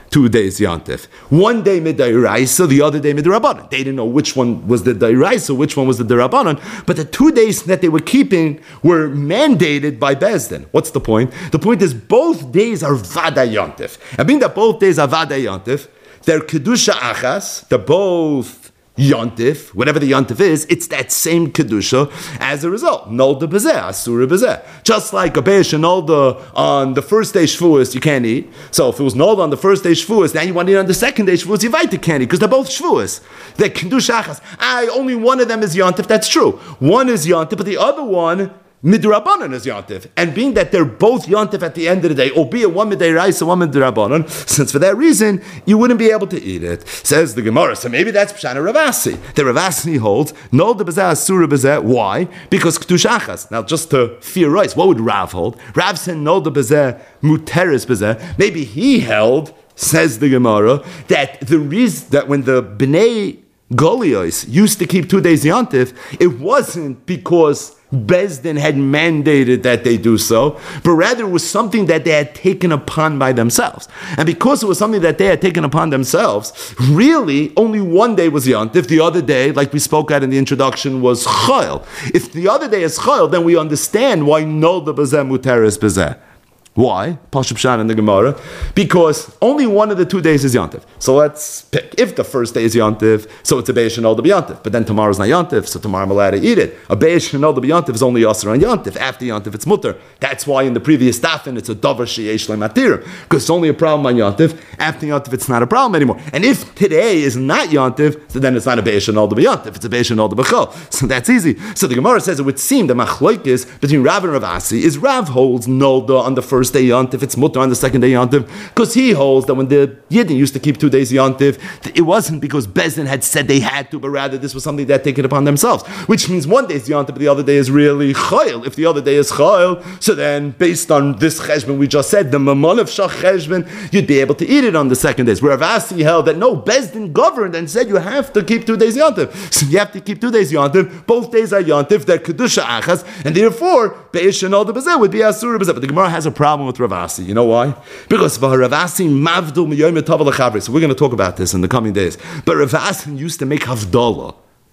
two days Yantif. One day Midairaisa, the other day Midrabanan. They didn't know which one was the Dairaisa, which one was the Darabanan, but the two days that they were keeping were mandated by Bezdin. What's the point? The point is both days are Vada Yantif. And being that both days are Vada Yantif, they're Kedusha Achas, they're both Yontif, whatever the Yontif is, it's that same Kedusha as a result. Nolda Bezeh, Asura Bezeh. Just like a Beish and Nolda on the first day Shvuas, you can't eat. So if it was Nolda on the first day Shvuas, now you want to eat on the second day Shvuas, you invite the candy, because they're both Shvuas. They're Kedusha Achas. I, only one of them is Yontif, that's true. One is Yontif, but the other one, Midrabanan is Yontif. And being that they're both Yontif at the end of the day, albeit one Midairaisa, one Midrabanan, since for that reason, you wouldn't be able to eat it. Says the Gemara. So maybe that's Pshana Ravasi. The Ravasi holds, no the Bezeh, Asura Bezeh. Why? Because K'tushachas. Now, just to theorize, what would Rav hold? Rav said, no the Bezeh, Muteris Bezeh. Maybe he held, says the Gemara, that the reason that when the Bnei Golios used to keep two days Yontif, it wasn't because Bezdin had mandated that they do so, but rather it was something that they had taken upon by themselves. And because it was something that they had taken upon themselves, really only one day was Yontif, the other day, like we spoke at in the introduction, was Chayil. If the other day is Chayil, then we understand why no the Bezeh Muteris Bezeh. Why? Pashup Shan in the Gemara. Because only one of the two days is Yontif. So let's pick. If the first day is Yontif, so it's a Be'ez Shenol de Yontif. But then tomorrow's not Yontif, so tomorrow I'm allowed to eat it. A Be'ez Shenol de Yontif is only Yasser on Yontif. After Yontif, it's Mutter. That's why in the previous Dafin, it's a Dover Sheyesh Le'Matirim. Because it's only a problem on Yontif. After Yontif, it's not a problem anymore. And if today is not Yontif, so then it's not a Be'ez Shenol de Yontif. It's a Be'ez Shenol de B'chol. So that's easy. So the Gemara says it would seem the Machloikis between Rav and Rav Asi is Rav holds Nolda on the first day Yontif, it's Mutter on the second day Yontif, because he holds that when the Yidden used to keep two days Yontif, it wasn't because Bezdin had said they had to, but rather this was something they had taken upon themselves, which means one day is Yontif, but the other day is really Chayil. If the other day is Chayil, so then based on this Cheshbon we just said, the Mamon of Shach Cheshbon, you'd be able to eat it on the second days. Where Avasi held that no, Bezdin governed and said you have to keep two days Yontif. So you have to keep two days Yontif, both days are Yontif, they're Kedusha Achas, and therefore, Be'ez Shenol de Bezeh would be Asura Bezeh. But the Gemara has a problem with Ravasi. You know why? Because Ravasi mavdul miyom etav lechavri. So we're going to talk about this in the coming days. But Ravasi used to make havdalah,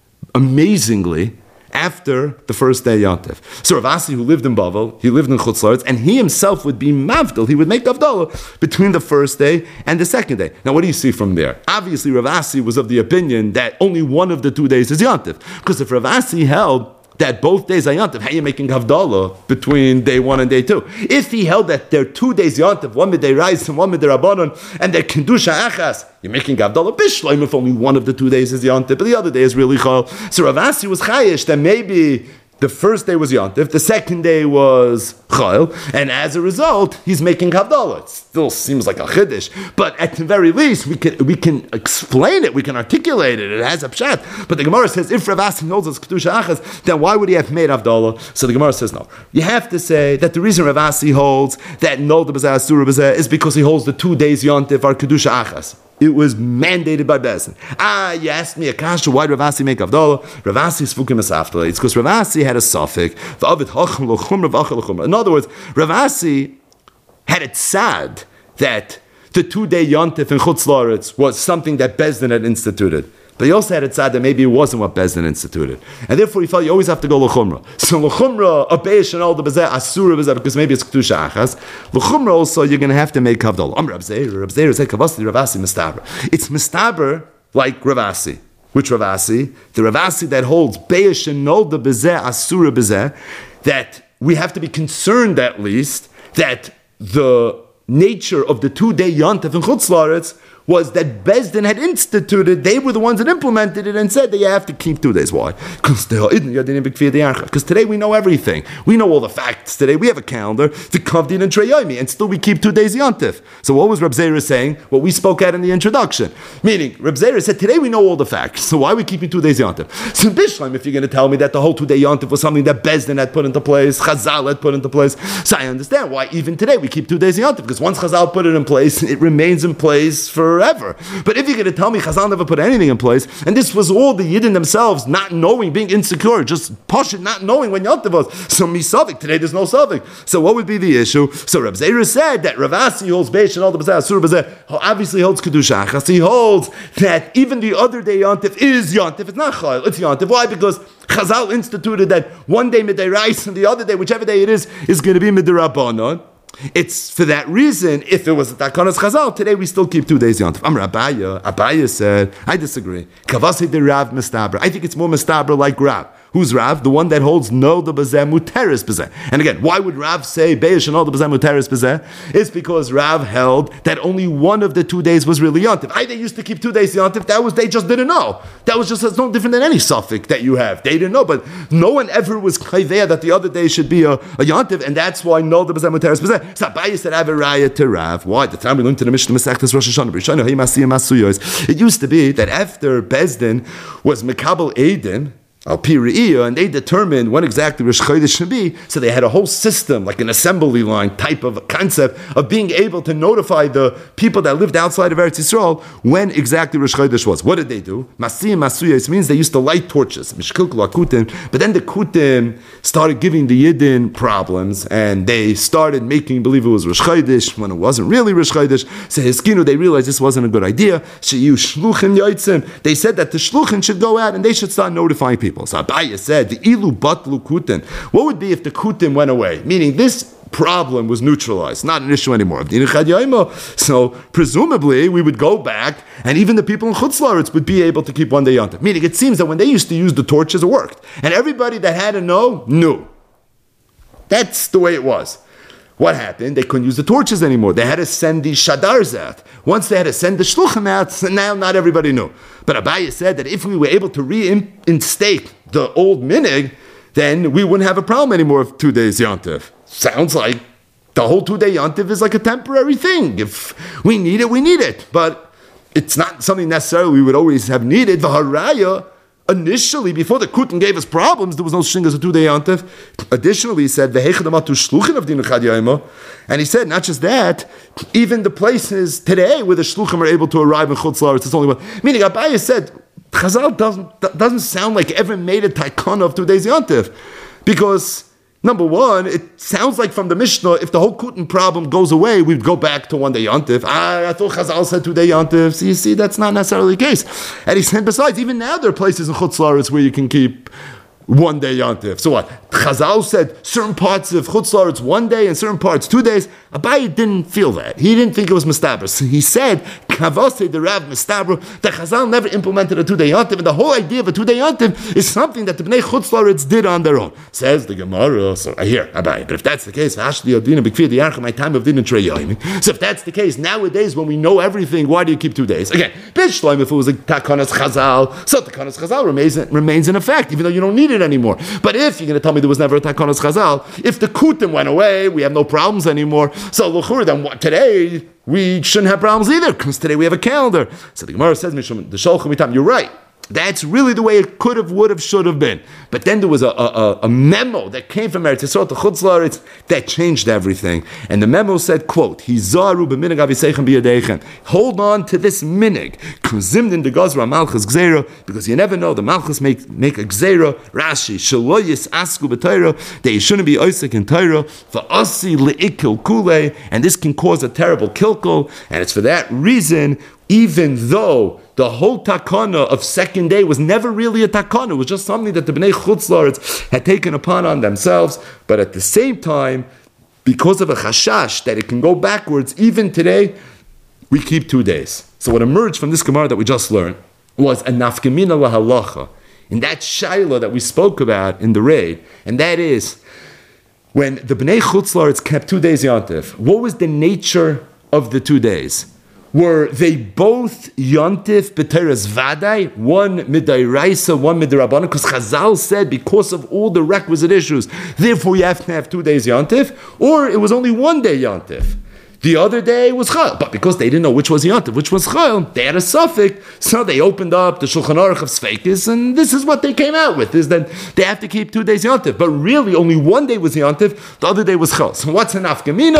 amazingly, after the first day Yontif. So Ravasi, who lived in Bavel, he lived in Chutz La'aretz, and he himself would be mavdil. He would make havdalah between the first day and the second day. Now, what do you see from there? Obviously, Ravasi was of the opinion that only one of the two days is Yontif. Because if Ravasi held that both days are Yontif, how are you making Havdalah between day one and day two? If he held that there are two days Yontif, one midday Rais and one midday Rabbanon, and they're Kedusha Achas, you're making Havdalah Bishloim if only one of the two days is Yontif, but the other day is really Chol. So Ravasi was Chayish that maybe the first day was Yontif, the second day was Chayil, and as a result, he's making Havdalah. It still seems like a Chiddush, but at the very least, we can we can explain it, we can articulate it, it has a pshat. But the Gemara says, if Rav Asi knows it's Kedusha Achas, then why would he have made Havdalah? So the Gemara says no. You have to say that the reason Rav Asi holds that no the Bazeh Asura Bazeh is because he holds the two days Yontif are Kedusha Achas. It was mandated by Bezdin. Ah, you asked me a kasha, why did Rav Asi make Havdalah? Rav Asi is fukim asafta. It's because Rav Asi had a suffix. In other words, Rav Asi had it sad that the two-day Yontif in Chutz La'aretz was something that Bezdin had instituted. But he also had it sad that maybe it wasn't what Bezdin instituted. And therefore he felt you always have to go l'chumra. So l'chumra, a Be'ez Shenol de Bezeh, Asura Bezeh, because maybe it's Kedusha Achas. L'chumra also, you're going to have to make Havdalah. Am Rav Zeir, Rav Zeir said, Kavasti, Rav Asi, Mistaber. It's Mistaber like Rav Asi. Which Rav Asi? The Rav Asi that holds Be'ez Shenol de Bezeh, Asura Bezeh, that we have to be concerned at least that the nature of the two-day Yontif in Chutz La'aretz was that Bezdin had instituted, they were the ones that implemented it and said that you have to keep two days. Why? Because today we know everything. We know all the facts. Today we have a calendar, the Kavdin and Treyomi, and still we keep two days Yontif. So what was Reb Zera saying? What we spoke at in the introduction. Meaning, Reb Zera said, today we know all the facts, so why are we keeping two days Yontif? So Bishlam, if you're going to tell me that the whole two-day Yontif was something that Bezdin had put into place, Chazal had put into place, so I understand why even today we keep two days Yontif, because once Chazal put it in place, it remains in place for forever. But if you're going to tell me Chazal never put anything in place, and this was all the Yidden themselves not knowing, being insecure, just push it, not knowing when Yontif was. So misavik, today there's no savik. So what would be the issue? So Reb Zera said that Rav Asi holds Beish and all the Bazar, Surah Bazar, obviously holds Kedusha Achas. He holds that even the other day Yontif is Yontif. It's not Chayil, it's Yontif. Why? Because Chazal instituted that one day Midday Rice and the other day, whichever day it is, is going to be Midday Rabbanon. It's for that reason, if it was a Takanas Chazal, today we still keep two days Yontif. Amar Abaya, Abaya said, I disagree. Kavasi de Rav Mistabra. I think it's more Mistabra like Rav. Who's Rav? The one that holds no the bazeh muteris bazeh. And again, why would Rav say Beish and all the bazeh muteris bazeh? It's because Rav held that only one of the two days was really Yontif. I they used to keep two days Yontif. That was they just didn't know. That was just it's no different than any suffix that you have. They didn't know, but no one ever was there that the other day should be a, a Yontif, and that's why no the bazeh muteris bazeh. So Abaye said I have a raya to Rav. Why? The time we learned to the Mishnah Masechtas Rosh Hashanah. It used to be that after Bezdin was Mekabel Eidim, Al Pi Re'iyah, and they determined when exactly Rosh Chodesh should be, so they had a whole system, like an assembly line type of concept of being able to notify the people that lived outside of Eretz Yisrael when exactly Rosh Chodesh was. What did they do? Masiyim Masuyos means they used to light torches, Mishkilkul Akutim, but then the Kutim started giving the Yidden problems, and they started making believe it was Rosh Chodesh when it wasn't really Rosh Chodesh. So Hiskinu, they realized this wasn't a good idea. Sheyu Shluchim Yoitzim, they said that the Shluchim should go out and they should start notifying people. So Abaye said, the ilu batlu kutin. What would be if the kutim went away? Meaning this problem was neutralized, not an issue anymore. So presumably we would go back, and even the people in Chutz La'aretz would be able to keep one day Yontif. Meaning it seems that when they used to use the torches, it worked, and everybody that had to know knew. That's the way it was. What happened? They couldn't use the torches anymore. They had to send the shadars out. Once they had to send the shluchim out, so now not everybody knew. But Abaye said that if we were able to reinstate the old minig, then we wouldn't have a problem anymore of two days Yontif. Sounds like the whole two-day Yontif is like a temporary thing. If we need it, we need it. But it's not something necessarily we would always have needed. V'haraya, initially, before the Kutin gave us problems, there was no such thing as a two-day Yontif. Additionally, he said, and he said, not just that, even the places today where the Shluchim are able to arrive in Chutz La'aretz, it's only one. Meaning, Abaye said, Chazal doesn't, doesn't sound like ever made a taikon of two days Yontif. Because, number one, it sounds like from the Mishnah, if the whole Kutin problem goes away, we'd go back to one day Yontif. Ah, I thought Chazal said two day Yontif. So you see, that's not necessarily the case. And he said, besides, even now there are places in Chutz La'aretz where you can keep one day Yontif. So what? Chazal said certain parts of Chutz La'aretz one day and certain parts two days. Abaye didn't feel that. He didn't think it was Mistabra. So he said, Kavase the Rav Mistabra, that Chazal never implemented a two-day Yontif, and the whole idea of a two-day Yontif is something that the Bnei Chutz La'aretz did on their own. Says the Gemara, so I hear, Abaye, but if that's the case, my time of din and Trei. So if that's the case, nowadays when we know everything, why do you keep two days? Again, Bishloim, if it was a Takanas Chazal, so Takanas Chazal remains, remains in effect, even though you don't need it anymore. But if you're going to tell me there was never a Takanas Chazal, if the Kutim went away, we have no problems anymore. So l'chur, then what, today we shouldn't have problems either, because today we have a calendar. So the Gemara says, you're right. That's really the way it could have, would have, should have been. But then there was a, a, a memo that came from Eretz Yisrael to Chutz La'aretz that changed everything. And the memo said, quote, Hizaru b'minig aviseichem b'yadeichem. Hold on to this minig. Kuzimdin de gazra malchus gzeira, because you never know, the malchus make, make a gzeira. Rashi, shaloyis asku b'Torah, that you shouldn't be oisek in Torah, v'asi le'ikil kule, and this can cause a terrible kilkul, and it's for that reason, even though the whole takana of second day was never really a takana, it was just something that the Bnei Chutz La'aretz had taken upon on themselves, but at the same time, because of a chashash that it can go backwards, even today, we keep two days. So what emerged from this Gemara that we just learned was a nafkamina lahalacha, in that shaila that we spoke about in the raid, and that is, when the Bnei Chutz La'aretz kept two days Yontif, what was the nature of the two days? Were they both Yontif b'teres vaday, one midayraisa, one midrabanan? Because Chazal said because of all the requisite issues, therefore you have to have two days Yontif, or it was only one day Yontif. The other day was Chayil, but because they didn't know which was Yontif, which was Chayil, they had a suffix, so they opened up the Shulchan Aruch of Sfeikis, and this is what they came out with, is that they have to keep two days Yontif. But really, only one day was Yontif, the other day was Chayil. So what's an afkamina?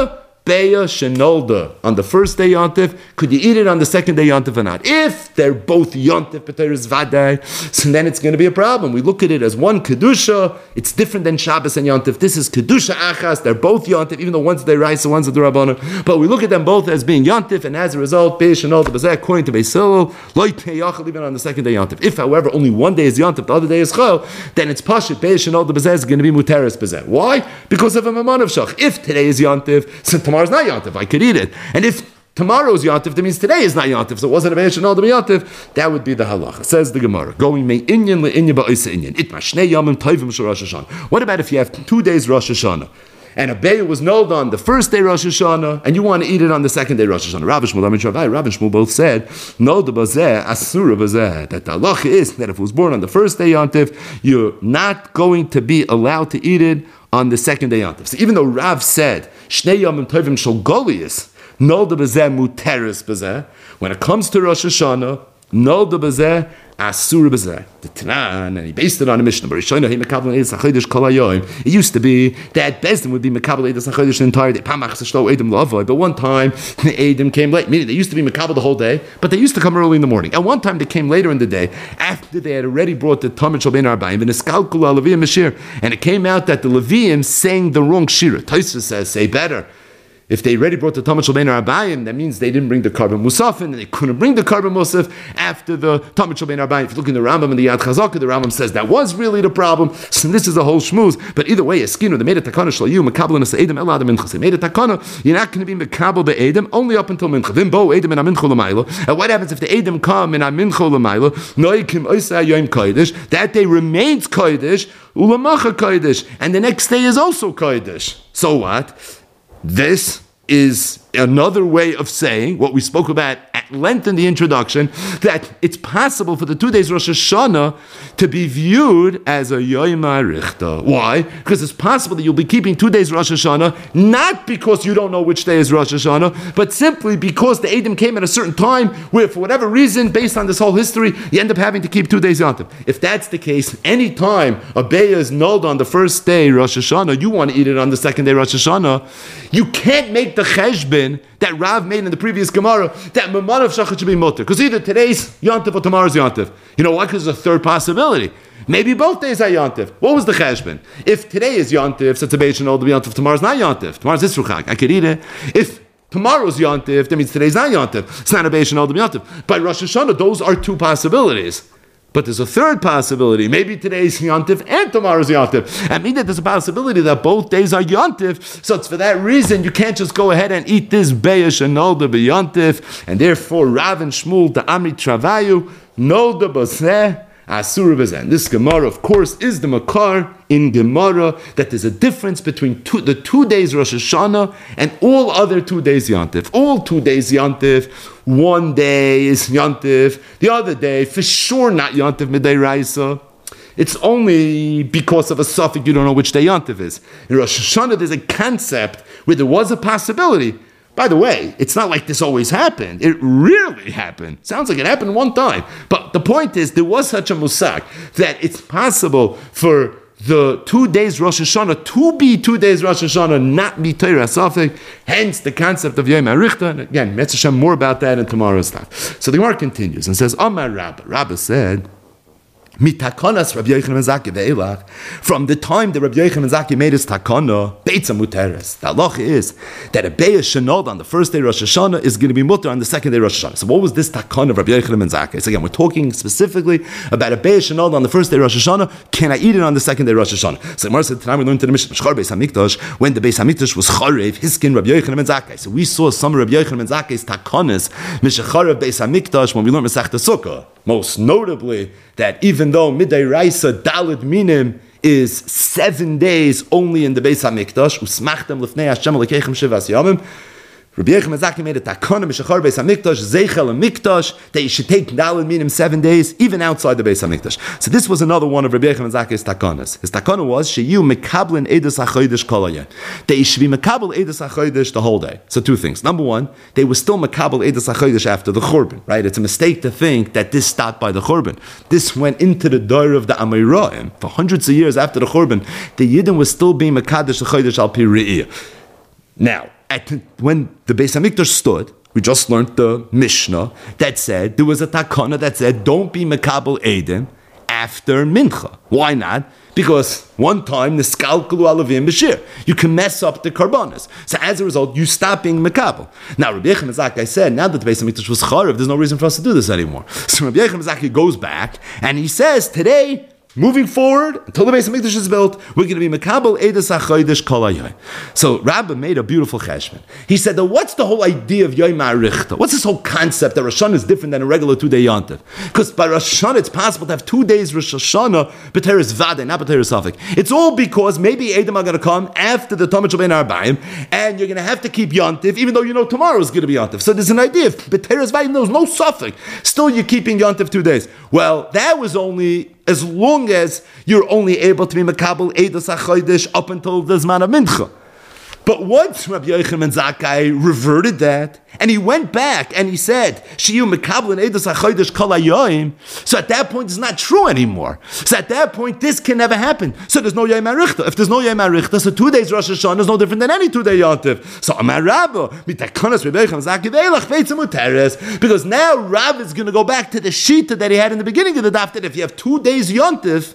Beya Shenolda on the first day Yontif, could you eat it on the second day Yontif or not? If they're both Yontif, B'Teres Vadai, so then it's going to be a problem. We look at it as one Kedusha, it's different than Shabbos and Yontif. This is Kedusha Achas, they're both Yontif, even though one's the Raisa, one's the Durabana. But we look at them both as being Yontif, and as a result, Beya Shenolda, B'Zeh, according to Beis Hillel, Lo Yitnei Yachal, even on the second day Yontif. If, however, only one day is Yontif, the other day is Chol, then it's Pashut, Beya Shenolda, B'Zeh is going to be Muteres B'Zeh. Why? Because of a Maman of Shach. If today is Yontif, so tomorrow's not Yontif, I could eat it. And if tomorrow's Yontif, that means today is not Yontif, so it wasn't a Be'esh and all the Yontif, that would be the halacha. Says the Gemara, going me inyan le inyan ba'isa inyan. Itma shnei yamim toivim shel Rosh Hashanah. What about if you have two days Rosh Hashanah, and a Be'eh was nulled on the first day Rosh Hashanah, and you want to eat it on the second day Rosh Hashanah? Rav and Shmuel, Rav and Shmuel both said, nulled b'zeh, asura b'zeh, that the halacha is that if it was born on the first day Yontif, you're not going to be allowed to eat it on the second day Yontif. So even though Rav said, Shnei Yamim Tovim Shel Golius, Nolda B'zeh Muteris B'zeh, when it comes to Rosh Hashanah, Nolda B'zeh Asur B'zeh. The Tanan, and he based it on a Mishnah. It used to be that Bezdin would be Mekabel Eidas HaChodesh the entire day. But one time, the Eidim came late. Meaning they used to be Mekabel the whole day, but they used to come early in the morning. And one time they came later in the day, after they had already brought the Tamid Shal Bein Arbaim, and Eskalkula Leviim Mashir, and it came out that the Leviim sang the wrong Shira. Tosfos says, say better. If they already brought the Tamid Shal Bein Arbaim, that means they didn't bring the Karban Musaf, and they couldn't bring the Karban Musaf after the Tamid Shal Bein Arbaim. If you look in the Rambam and the Yad Chazaka, the Rambam says that was really the problem. So this is a whole shmooze. But either way, Eskinu, they made a takana shal you, Mekabel and Edim El Adam Minchas. They made a takana, you're not going to be Mekabel be'edim only up until Mincha. Then bo Edim and Amincho l'mayla. And what happens if the Edim come in Amincho l'mayla? Noikim Oisa Yom Kodesh. That day remains Kodesh, Ulamacha Kodesh, and the next day is also Kodesh. So what? This is another way of saying what we spoke about at length in the introduction, that it's possible for the two days Rosh Hashanah to be viewed as a Yom HaRichta. Why? Because it's possible that you'll be keeping two days Rosh Hashanah, not because you don't know which day is Rosh Hashanah, but simply because the Eidim came at a certain time where, for whatever reason, based on this whole history, you end up having to keep two days Yontif. If that's the case, any time a Be'eh is nulled on the first day Rosh Hashanah, you want to eat it on the second day Rosh Hashanah, you can't make the cheshbon that Rav made in the previous Gemara, that Maman of Shachat should be mutter. Because either today's Yontif or tomorrow's Yontif. You know why? Because there's a third possibility. Maybe both days are Yontif. What was the cheshbon? If today is Yontif, so it's a Beis Shenolda Yontif, tomorrow's not Yontif. Tomorrow's Isruchag. I could eat it. If tomorrow's Yontif, that means today's not Yontif. It's not a Beis Shenolda Yontif. By Rosh Hashanah, those are two possibilities. But there's a third possibility. Maybe today's Yontif and tomorrow's Yontif. I mean that there's a possibility that both days are Yontif. So it's for that reason you can't just go ahead and eat this Be'esh and Nolda B'Yontif. And therefore Rav and Shmuel, the Amri Travayu, Nolda B'Zeh, Asur B'Zeh. This Gemara, of course, is the Makar in Gemara that there's a difference between two, the two days Rosh Hashanah and all other two days Yontif. All two days Yontif, one day is Yontif, the other day for sure not Yontif Midday Raisa. It's only because of a suffix you don't know which day Yontif is. In Rosh Hashanah there's a concept where there was a possibility. By the way, it's not like this always happened. It rarely happened. Sounds like it happened one time. But the point is, there was such a musak that it's possible for the two days Rosh Hashanah to be two days Rosh Hashanah, not be Torah Safik. Hence the concept of Yom HaRichta. And again, Metzger Shem, more about that in tomorrow's stuff. So the Gemara continues and says, Amar Rabba. Rabba said, Mitakonas Rabbi Yochanan ben Zakkai ve'elach. From the time that Rabbi Yochanan ben Zakkai made his takana, beitza muteres. The halacha is that a be'eh shenolda on the first day Rosh Hashanah is going to be mutter on the second day Rosh Hashanah. So what was this takana of Rabbi Yochanan ben Zakkai? So again, we're talking specifically about a be'eh shenolda on the first day Rosh Hashanah. Can I eat it on the second day Rosh Hashanah? So Gemara said, tonight we learned to the Mishnah, Shchar Beis Hamikdash, when the Beis Hamikdash was charev, his skin Rabbi Yochanan ben Zakkai. So we saw some of Rabbi Yochanan ben Zakkai's takanas, mishacharev Beis Hamikdash, when we learned Masechta Sukkah. Most notably, that even though Midday Raisa Daled Minim is seven days only in the Beis HaMikdash, Usmachtem Lefnei Hashem Elokeichem Shivas Yamim, Rabbi Yochanan ben Zakkai made a takana Mishachar Beis HaMikdash, Zeichel HaMikdash, that you should take Daled Minim seven days, even outside the Beis HaMikdash. So this was another one of Rabbi Yochanan ben Zakkai's takanas. His takana was, Sheyu Mekablen Eidos HaChodesh Kol Hayom. They should be Mekabel Eidos HaChodesh the whole day. So two things. Number one, they were still Mekabel Eidos HaChodesh after the Churban, right? It's a mistake to think that this stopped by the Churban. This went into the door of the Amoraim. For hundreds of years after the Churban, the Yidden was still being Mekadesh HaChodesh Al Pi Re'iyah. Now, at, when the Beis Hamikdash stood, we just learned the Mishnah that said, there was a takana that said, don't be Mekabel Eidim after Mincha. Why not? Because one time, Niskalkalu Alavim Bashir, you can mess up the Karbanas. So as a result, you stop being Mekabel. Now, Rabbi Yechon Mezaki said, now that the Beis Hamikdash was Charav, there's no reason for us to do this anymore. So Rabbi Yechon Mezaki goes back, and he says, today, moving forward, until the Beis Hamikdash is built, we're going to be Mekabel Eidas HaChodesh Kol HaYom. So Rabbi made a beautiful cheshbon. He said, what's the whole idea of Yom HaRichta? What's this whole concept that Rosh Hashanah is different than a regular two-day Yontif? Because by Rosh Hashanah, it's possible to have two days Rosh Hashanah, B'teres Vade, not B'teres Safek. It's all because maybe Edom are going to come after the Tamid Shalbein Arbaim, and you're going to have to keep Yontif, even though you know tomorrow is going to be Yontif. So there's an idea, if B'teres Vade, there's no Safek, still you're keeping Yontif two days. Well, that was only as long as you're only able to be Mekabel Eidos HaChodesh up until the Zman of Mincha. But once Rabbi Yochanan ben Zakkai reverted that, and he went back and he said, Shiyu Mekabel Eidos HaChodesh Kol HaYom, so at that point it's not true anymore. So at that point this can never happen. So there's no Yom HaRichta. If there's no Yom HaRichta, so two days Rosh Hashanah is no different than any two-day Yontif. So Amar Rabba, Mitakanas Rabbi Yochanan ben Zakkai Ve'elach Veitzim Uteres, because now Rav is going to go back to the shita that he had in the beginning of the daf, that if you have two days Yontif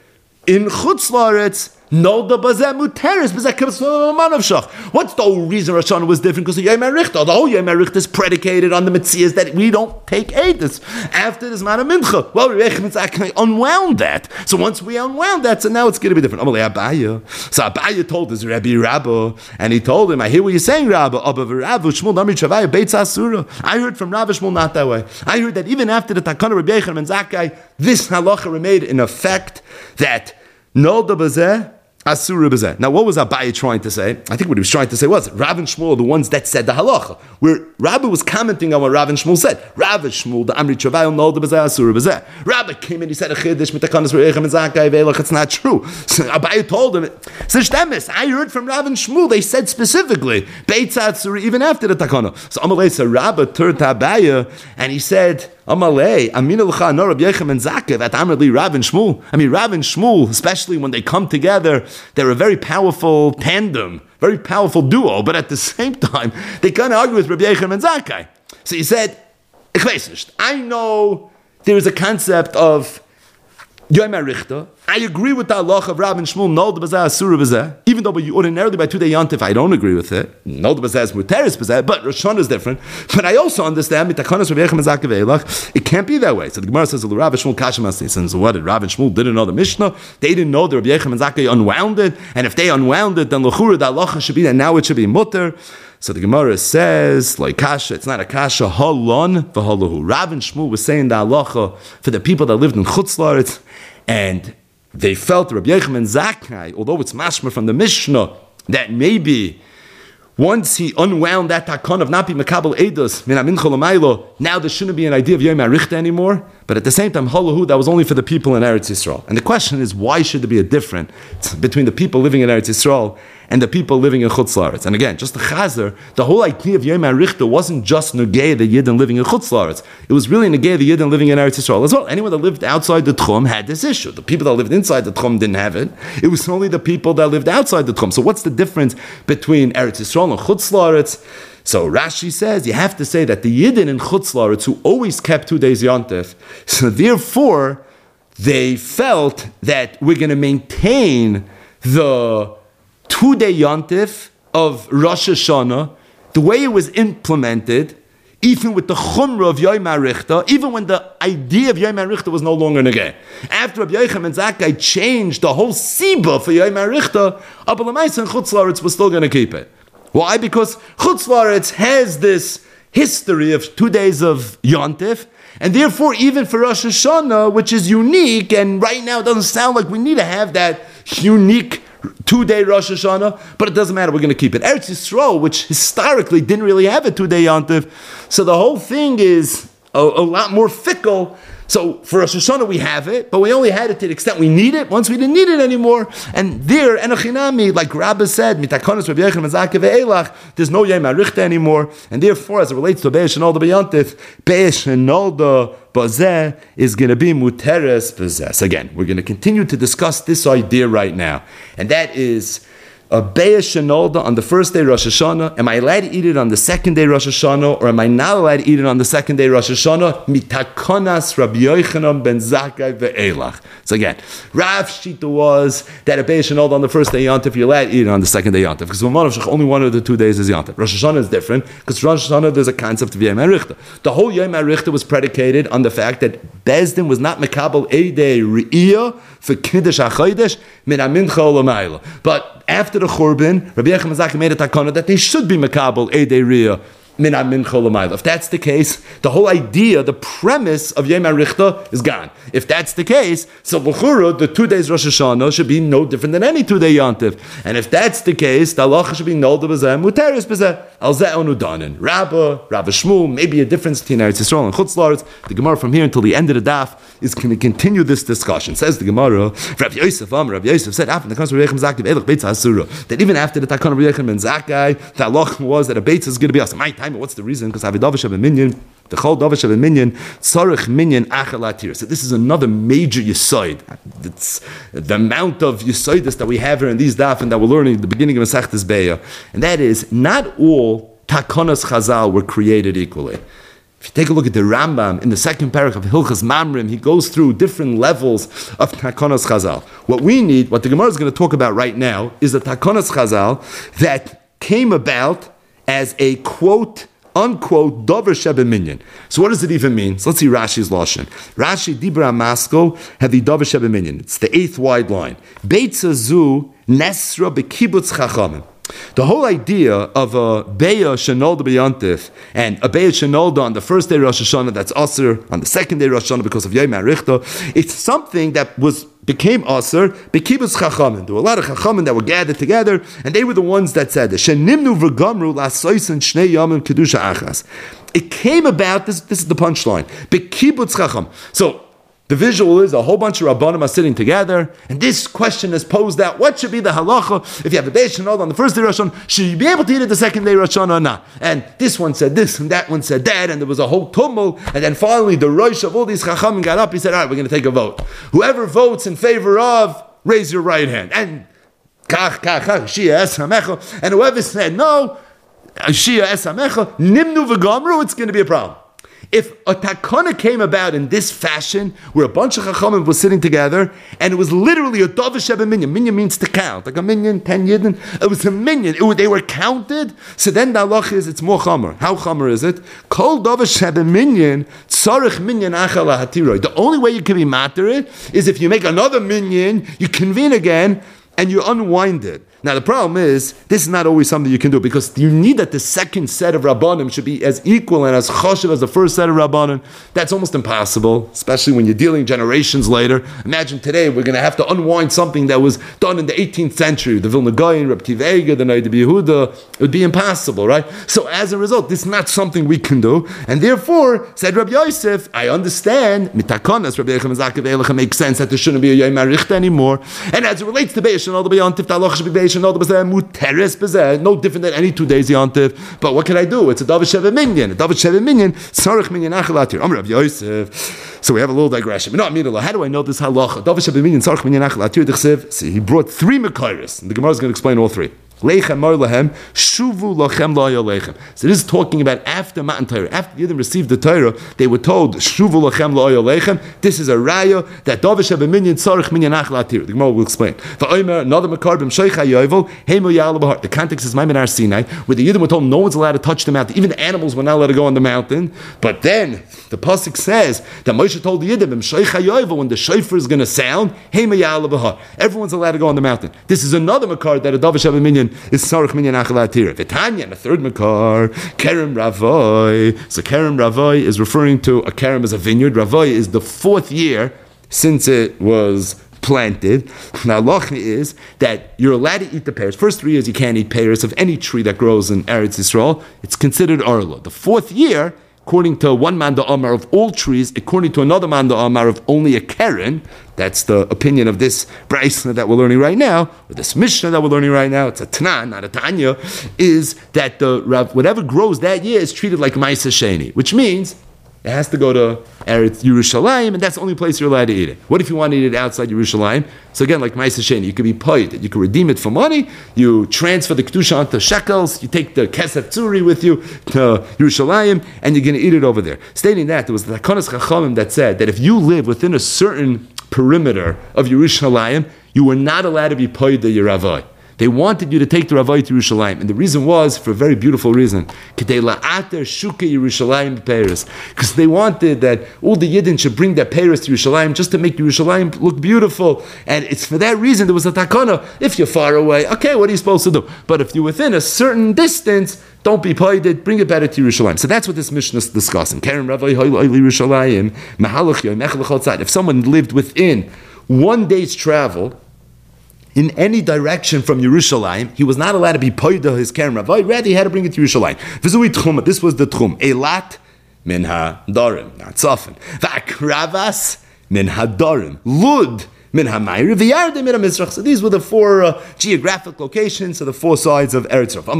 in Chutz La'aretz, no, the bazeh muteres, bazeh kibas manavshach. What's the whole reason Rosh Hashanah was different? Because of Yom HaRichta. The whole Yom HaRichta is predicated on the mitzvahs that we don't take edus after this man of mincha. Well, Rebbe Metzakei unwound that. So once we unwound that, so now it's going to be different. Amalei Abaya. So Abaya told his Rabbi Rabba, and he told him, I hear what you're saying, Rabba. Abba Rabba Shmuel Nami Chavaya Beitz Asura. I heard from Rabbi Shmuel not that way. I heard that even after the Takana Rebbe Yochanan ben Zakkai, this halacha remained in effect that no the bazeh. Now, what was Abaye trying to say? I think what he was trying to say was Rav and Shmuel are the ones that said the halacha. Where Rabbi was commenting on what Rav and Shmuel said. Rav and Shmuel, the Amri Chavayel, no the Bazeh Asura Bazeh. Rabbi came in, he said a chiddush mitakanas re'echem and Zakkai ve'elach. It's not true. So Abaye told him, "Sishdemis, I heard from Rav and Shmuel. They said specifically Beitz Asura even after the takana." So Amalei said Rabbi turned to Abaye and he said, Amalei, Amina l'cha no Rabbi Yochanan ben Zakkai that Amrli Rav and Shmuel. I mean, Rav and Shmuel, especially when they come together, they're a very powerful tandem, very powerful duo. But at the same time, they kind of argue with Rabbi Yochanan ben Zakkai. So he said, "Ich weiß nicht. I know there is a concept of Yom HaRichta. I agree with the halach of Rav and Shmuel, no the bazeh asura bazeh, even though ordinarily by two-day yontif, I don't agree with it. No the bazeh is muteris bazeh, but Rosh Hashanah is different. But I also understand, mitakanas Rabbi Yochanan ben Zakkai ve'elach, it can't be that way. So the Gemara says, Rav and Shmuel kashem asni. So what, did Rav and Shmuel didn't know the Mishnah? They didn't know that Rabbi Yochanan ben Zakkai unwound it, and if they unwound it, then l'chura, the halacha should be that now it should be mutter. So the Gemara says, like kasha, it's not a kasha, halon v'halahu. Rav and Shmuel was saying the halacha for the people that lived in Chutz La'aretz, and they felt Rabbi Yochanan ben Zakkai, although it's mashma from the Mishnah, that maybe once he unwound that takon of not be Mekabel Eidos, min ha-mincha l'maylo, now there shouldn't be an idea of Yom HaRichta anymore. But at the same time, halahu, that was only for the people in Eretz Yisrael. And the question is, why should there be a difference between the people living in Eretz Yisrael and the people living in Chutz La'aretz? And again, just the chazer, the whole idea of Yom HaRichta wasn't just negei the Yidden living in Chutz La'aretz. It was really negei the Yidden living in Eretz Yisrael as well. Anyone that lived outside the Tchum had this issue. The people that lived inside the Tchum didn't have it. It was only the people that lived outside the Tchum. So what's the difference between Eretz Yisrael and Chutz La'aretz? So Rashi says you have to say that the Yidden in Chutz La'aretz who always kept two days Yontif, so therefore they felt that we're going to maintain the two-day Yontif of Rosh Hashanah the way it was implemented, even with the Chumrah of Yom HaRichta, even when the idea of Yom HaRichta was no longer negei. After Rabbi Yochanan ben Zakkai changed the whole Siba for Yom HaRichta, Abba L'maisa and Chutz La'aretz was still going to keep it. Why? Because Chutz La'aretz has this history of two days of Yontif, and therefore even for Rosh Hashanah, which is unique, and right now it doesn't sound like we need to have that unique two-day Rosh Hashanah, but it doesn't matter, we're going to keep it. Eretz Yisrael, which historically didn't really have a two-day Yontif, so the whole thing is a, a lot more fickle. So for Rosh Hashanah we have it, but we only had it to the extent we need it. Once we didn't need it anymore, and there, enochinami, like Rabbi said, mitakonos Rabbi Yochanan ben Zakkai ve'elach, there's no Yom HaRichta anymore, and therefore, as it relates to Be'esh and all the B'yantif, Be'esh and all the Bazeh is going to be muteres bazeh. So again, we're going to continue to discuss this idea right now, and that is a beya shenolda on the first day Rosh Hashanah, am I allowed to eat it on the second day Rosh Hashanah, or am I not allowed to eat it on the second day Rosh Hashanah? Mitakonas Rabbi Yochanan ben Zakkai ve'elach. So again, Rav's shita was that a beya shenolda on the first day Yontif, you're allowed to eat it on the second day Yontif, because only one of the two days is Yontif. Rosh Hashanah is different, because Rosh Hashanah there's a concept of Yom HaRichta. The whole Yom HaRichta was predicated on the fact that Bezdin was not mekabel a day Re'iyah for Kiddush HaChodesh min HaMincha Olamayla. But after the Churban, Rabbi Yochanan ben Zakkai made a takana that they should be mekabel a day Re'iyah min HaMincha Olamayla. If that's the case, the whole idea, the premise of Yom HaRichta is gone. If that's the case, so L'chura, the two days Rosh Hashanah should be no different than any two-day Yontif. And if that's the case, the halacha should be nolda b'zeh, muteris b'zeh, al zeh onu danin. Rabba, Rabba Shmuel, maybe a difference between Eretz Yisrael and Chutz La'aretz. The Gemara from here until the end of the daf is going to continue this discussion. Says the Gemara, Rabbi Yosef, um, Rabbi Yosef said after the Takana Rabbi Yochanan ben Zakkai beitza asura, that even after the Takana Rabbi Yochanan ben Zakkai, the halacha was that a beitza is going to be us. My time, what's the reason? Because Avidavish have a minion. The Chol Davish have a minion. Tzarich minyan achalatir. So this is another major yisoid. It's the amount of yisoidus that we have here in these daf and that we're learning at the beginning of Masechtas Beya, and that is not all takanas Chazal were created equally. If you take a look at the Rambam in the second parak of Hilchas Mamrim, he goes through different levels of takanas Chazal. What we need, what the Gemara is going to talk about right now, is the takanas Chazal that came about as a quote. Unquote, Dover Sheba Minyan. So what does it even mean? So let's see Rashi's Lashon. Rashi Dibra Masko had the Dover Sheba Minyan. It's the eighth wide line. Beitza Zu Nesra Bekibutz Chachamim. The whole idea of a Beya Shenolda B'Yontif and a Beya Shenolda on the first day Rosh Hashanah, that's Aser, on the second day Rosh Hashanah because of Yom HaRichta, it's something that was became Aser B'Kibbutz Chachamim. There were a lot of Chachamim that were gathered together, and they were the ones that said, Shenimnu v'gamru la'soisen shnei yamim kedusha achas. It came about, this, this is the punchline, B'Kibbutz Chacham. So, the visual is a whole bunch of Rabbanim are sitting together, and this question is posed out: what should be the halacha if you have a Beis Shenolda on the first day Rosh Hashanah? Should you be able to eat it the second day Rosh Hashanah or not? And this one said this, and that one said that, and there was a whole tumult. And then finally, the Rosh of all these Chachamim got up. He said, "All right, we're going to take a vote. Whoever votes in favor of, raise your right hand." And kach kach kach shia es hamecha. And whoever said no, shia es hamecha nimnu v'gamru, it's going to be a problem. If a takana came about in this fashion, where a bunch of chachamim were sitting together, and it was literally a dovish sheba minyan. Minyan means to count, like a minyan, ten yidden. It was a minyan. It, they were counted. So then the halach is it's more chamer. How chamer is it? Kol dovish sheba minyan tzarich minyan achala hatiroi. The only way you can be matter it is if you make another minyan, you convene again, and you unwind it. Now the problem is, this is not always something you can do, because you need that the second set of Rabbanim should be as equal and as choshev as the first set of Rabbanim. That's almost impossible, especially when you're dealing generations later. Imagine today we're going to have to unwind something that was done in the eighteenth century, the Vilna Gaon, Reb Tivega, the Noda B'Yehuda. It would be impossible, right? So as a result, this is not something we can do, and therefore, said Rabbi Yosef, I understand, mitakonas, Rabbi Yochanan ben Zakkai ve'elach, makes sense that there shouldn't be a Yom HaRichta anymore, and as it relates to Beis Shenolda B'Yontif, the halacha should be Beis no different than any two days Yontif. But what can I do? It's a Davish Sheva Minyan. A Davish Sheva Minyan, Tzarich Minyan Achalatir. Amr Rav Yosef. So we have a little digression. How do I know this halacha? Davish Sheva Minyan, Tzarich Minyan Achalatir. See, he brought three Mekairis, and the Gemara is going to explain all three. Lechem mar lahem, shuvu lachem la lechem. So this is talking about after Matan Torah. After the Yidden received the Torah, they were told, shuvu lachem la lechem. This is a raya that Davish have a minyan tzarich minyan achal atir. The Gemara will explain. V'omer, another makar b'm sheicha yovel, heimo yal b'har. The context is Maimon Har Sinai, where the Yidden were told no one's allowed to touch the mountain. Even the animals were not allowed to go on the mountain. But then, the pasuk says that Moshe told the Yidden, b'm sheicha yovel, when the shofar is going to sound, heimo yal b'har. Everyone's allowed to go on the mountain. This is another makar that a Davish have a minyan is Sarach Minyan Achal Atira. V'tanya, and a third makar, Kerem Ravoi. So Kerem Ravoi is referring to a Kerem as a vineyard. Ravoi is the fourth year since it was planted. Now, Lachni is that you're allowed to eat the pears. First three years you can't eat pears of any tree that grows in Eretz Yisrael. It's considered Arla. The fourth year, according to one Manda Amar of all trees, according to another Manda Amar of only a Keren, that's the opinion of this Braisa that we're learning right now, or this Mishnah that we're learning right now, it's a Tanan, not a Tanya, is that the whatever grows that year is treated like Maisa Sheni, which means It has to go to Eretz Yerushalayim, and that's the only place you're allowed to eat it. What if you want to eat it outside Yerushalayim? So again, like Ma'aseh Sheni, you could be paid. You could redeem it for money. You transfer the kedusha onto shekels. You take the kesef tzuri with you to Yerushalayim, and you're going to eat it over there. Stating that, there was the Takanas Chachamim that said that if you live within a certain perimeter of Yerushalayim, you were not allowed to be paid the Yeravai. They wanted you to take the Ravai to Yerushalayim. And the reason was, for a very beautiful reason, because they wanted that all the Yidden should bring their Paris to Yerushalayim just to make Yerushalayim look beautiful. And it's for that reason there was a takana. If you're far away, okay, what are you supposed to do? But if you're within a certain distance, don't be paid, bring it better to Yerushalayim. So that's what this mission is discussing. If someone lived within one day's travel, in any direction from Yerushalayim, he was not allowed to be poida his Keren Ravai, rather he had to bring it to Yerushalayim. This was the Tchum. Eilat min ha-darim, not Tzafin. V'akravas min ha-darim. Lud min ha-mayri, v'yardim min ha-mizrach. So these were the four uh, geographic locations, so the four sides of Eretz Yisrael.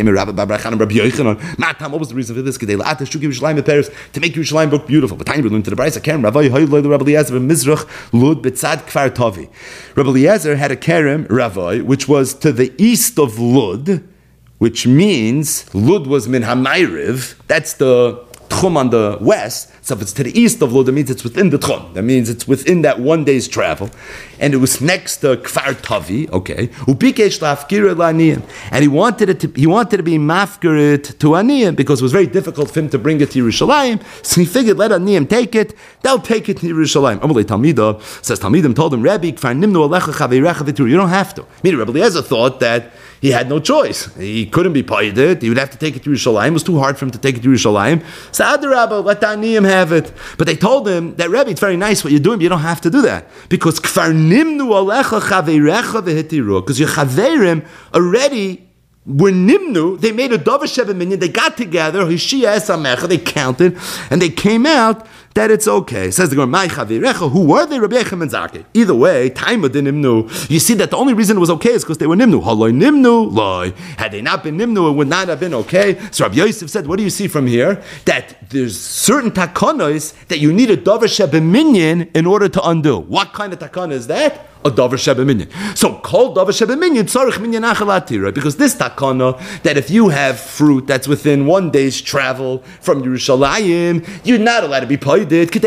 What was the reason for this? To make Yerushalayim look beautiful. But time we learned to the Brisa, Keren Ravai, Rabbi Eliezer, Mizrach, Lud, B'tzad, Kfar Tavi. Rabbi Eliezer had a Keren Ravai, which was to the east of Lud, which means Lud was min ha-mayriv. That's the Tchum on the west. So if it's to the east of Lud, that means it's within the Tchum. That means it's within that one day's travel. And it was next to Kfar Tavi, okay. Ubikesh la'afkira la'aniyim. And he wanted it to he wanted to be mafkirit to aniyim because it was very difficult for him to bring it to Yerushalayim. So he figured, let aniyim take it, they'll take it to Yerushalayim. Amalei Talmida says Talmidim told him, Rabbi, Kfar nimnu alecha chaveirecha v'tur. You don't have to. Meaning Rabbi Eliezer thought that he had no choice. He couldn't be paid it. He would have to take it to Yerushalayim. It was too hard for him to take it to Yerushalayim. So Adarabba, let the aniyim have it. But they told him that, Rebbe, it's very nice what you're doing, but you don't have to do that. Because Kfar nimnu alecha chaveirecha v'hitiru. Because your chaveirim already were nimnu. They made a dover sheva minyan. They got together. Hishia esamecha. They counted. And they came out that it's okay. It says the Gemara, who were they? Rabbi Yechim and Zaki. Either way, time of the nimnu. You see that the only reason it was okay is because they were nimnu. Haloi nimnu, loy. Had they not been nimnu, it would not have been okay. So Rabbi Yosef said, what do you see from here? That there's certain takonos that you need a dover sheba minyan in order to undo. What kind of takana is that? A dover sheba minyan. So called dover sheba minyan, tzarich minyan achalatira. Because this takana, that if you have fruit that's within one day's travel from Yerushalayim, you're not allowed to be paid. You have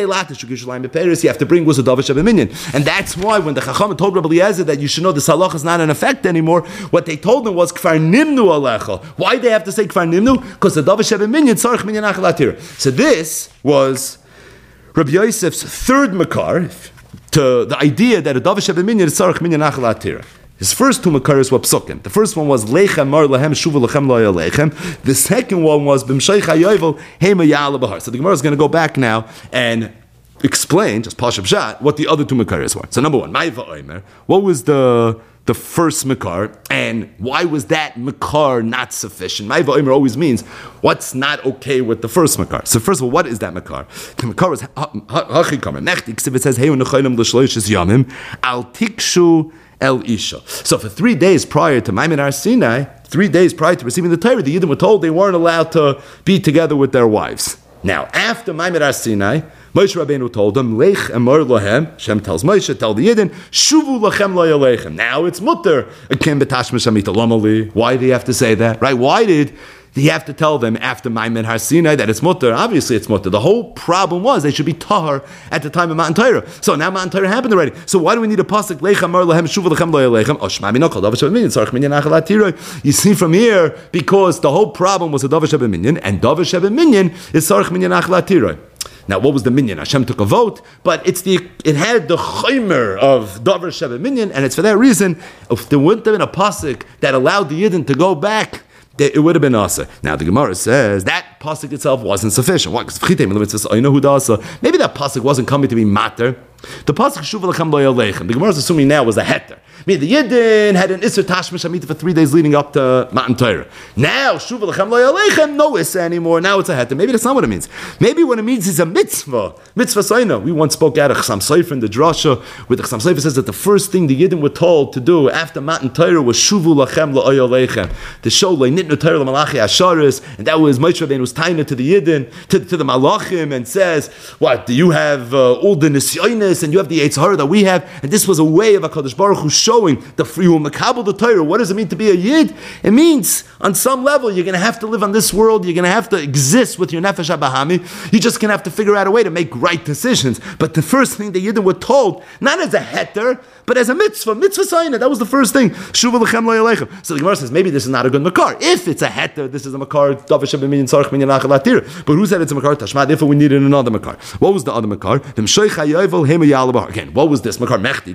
to bring was a dover sheba minyan, and that's why when the Chacham told Rabbi Eliezer that you should know the salach is not in effect anymore, what they told him was kfar nimnu alecha. Why they have to say kfar nimnu? Because the dover sheba minyan tzarich minyan achalatira. So this was Rabbi Yosef's third makar to the idea that a dover sheba minyan is tzarich minyan achalatira. His first two makaros were psukim. The first one was lechem mar lahem shuva lachem lo yalechem. The second one was b'msheich hayovel hema ya'ala bahar. So the Gemara is going to go back now and explain, just pashup shat, what the other two makaros were. So number one, ma'eva omer. What was the the first makar, and why was that makar not sufficient? Ma'eva omer always means what's not okay with the first makar. So first of all, what is that makar? The makar is hachikamer. Nechtik, it says hey u'necholim l'shloishes yamim al tikshu El Isha. So for three days prior to Maimon Har Sinai, three days prior to receiving the Torah, the Yidden were told they weren't allowed to be together with their wives. Now, after Maimon Har Sinai, Moshe Rabbeinu told them, Lech emor lohem, Hashem tells Moshe, tell the Yidden, Shuvu lachem lo yalechem. Now it's mutter. Akim b'tashma shamita lomali. Why do you have to say that? Right? Why did you have to tell them after Maimon Har Sinai that it's mutter? Obviously it's mutter. The whole problem was they should be tahar at the time of Matan Torah. So now Matan Torah happened already. So why do we need a pasuk lecha mar lahem shuva lechem lo yalechem? Oshma minokol davar sheba minyan tzarich minyan achalat tiroi. You see from here, because the whole problem was a davar sheba minyan, and davar sheba minyan is tzarich minyan achalat tiroi. Now, what was the minyan? Hashem took a vote, but it's the it had the chaymer of davar sheba minyan, and it's for that reason. If there wouldn't have been a pasuk that allowed the Yidden to go back, it would have been asa. Now the Gemara says that pasuk itself wasn't sufficient. Why? Because maybe that pasuk wasn't coming to be matter The pasuk Shuva Lechem Lo Yaleichem. The Gemara is assuming now was a heter. I mean, the Yidden had an Isser Tashmish Hamita for three days leading up to Matan Torah. Now, Shuva Lechem Lo Yaleichem, no Isser anymore. Now it's a heter. Maybe that's not what it means. Maybe what it means is a mitzvah. Mitzvah Saina. We once spoke out of Chasam Sofer in the Drasha, where the Chasam Sofer says that the first thing the Yidden were told to do after Matan Torah was Shuva Lechem Lo Yaleichem, to show Le'nitnu Torah L'Malachi Asharis, and that was Moshe Rabbeinu was taina to the Yidden, to, to the Malachim, and says, what, do you have uh, all the Nisyonis, and you have the Eitz Hara that we have, and this was a way of HaKadosh Baruch Hu showing the free Makabel the Torah. What does it mean to be a Yid? It means, on some level, you're going to have to live on this world, you're going to have to exist with your Nefesh HaBahami, you're just going to have to figure out a way to make right decisions. But the first thing the Yidden were told, not as a heter, but as a mitzvah, mitzvah saying that was the first thing. Shuva Lechem Lo Yaleichem. So the Gemara says, maybe this is not a good makar. If it's a heter, this is a makar, Davish Minyan Sarach Minyan Achel Atir. But who said it's a makar? Tashma, therefore we needed another makar. What was the other makar? Again, what was this makar? Mechti.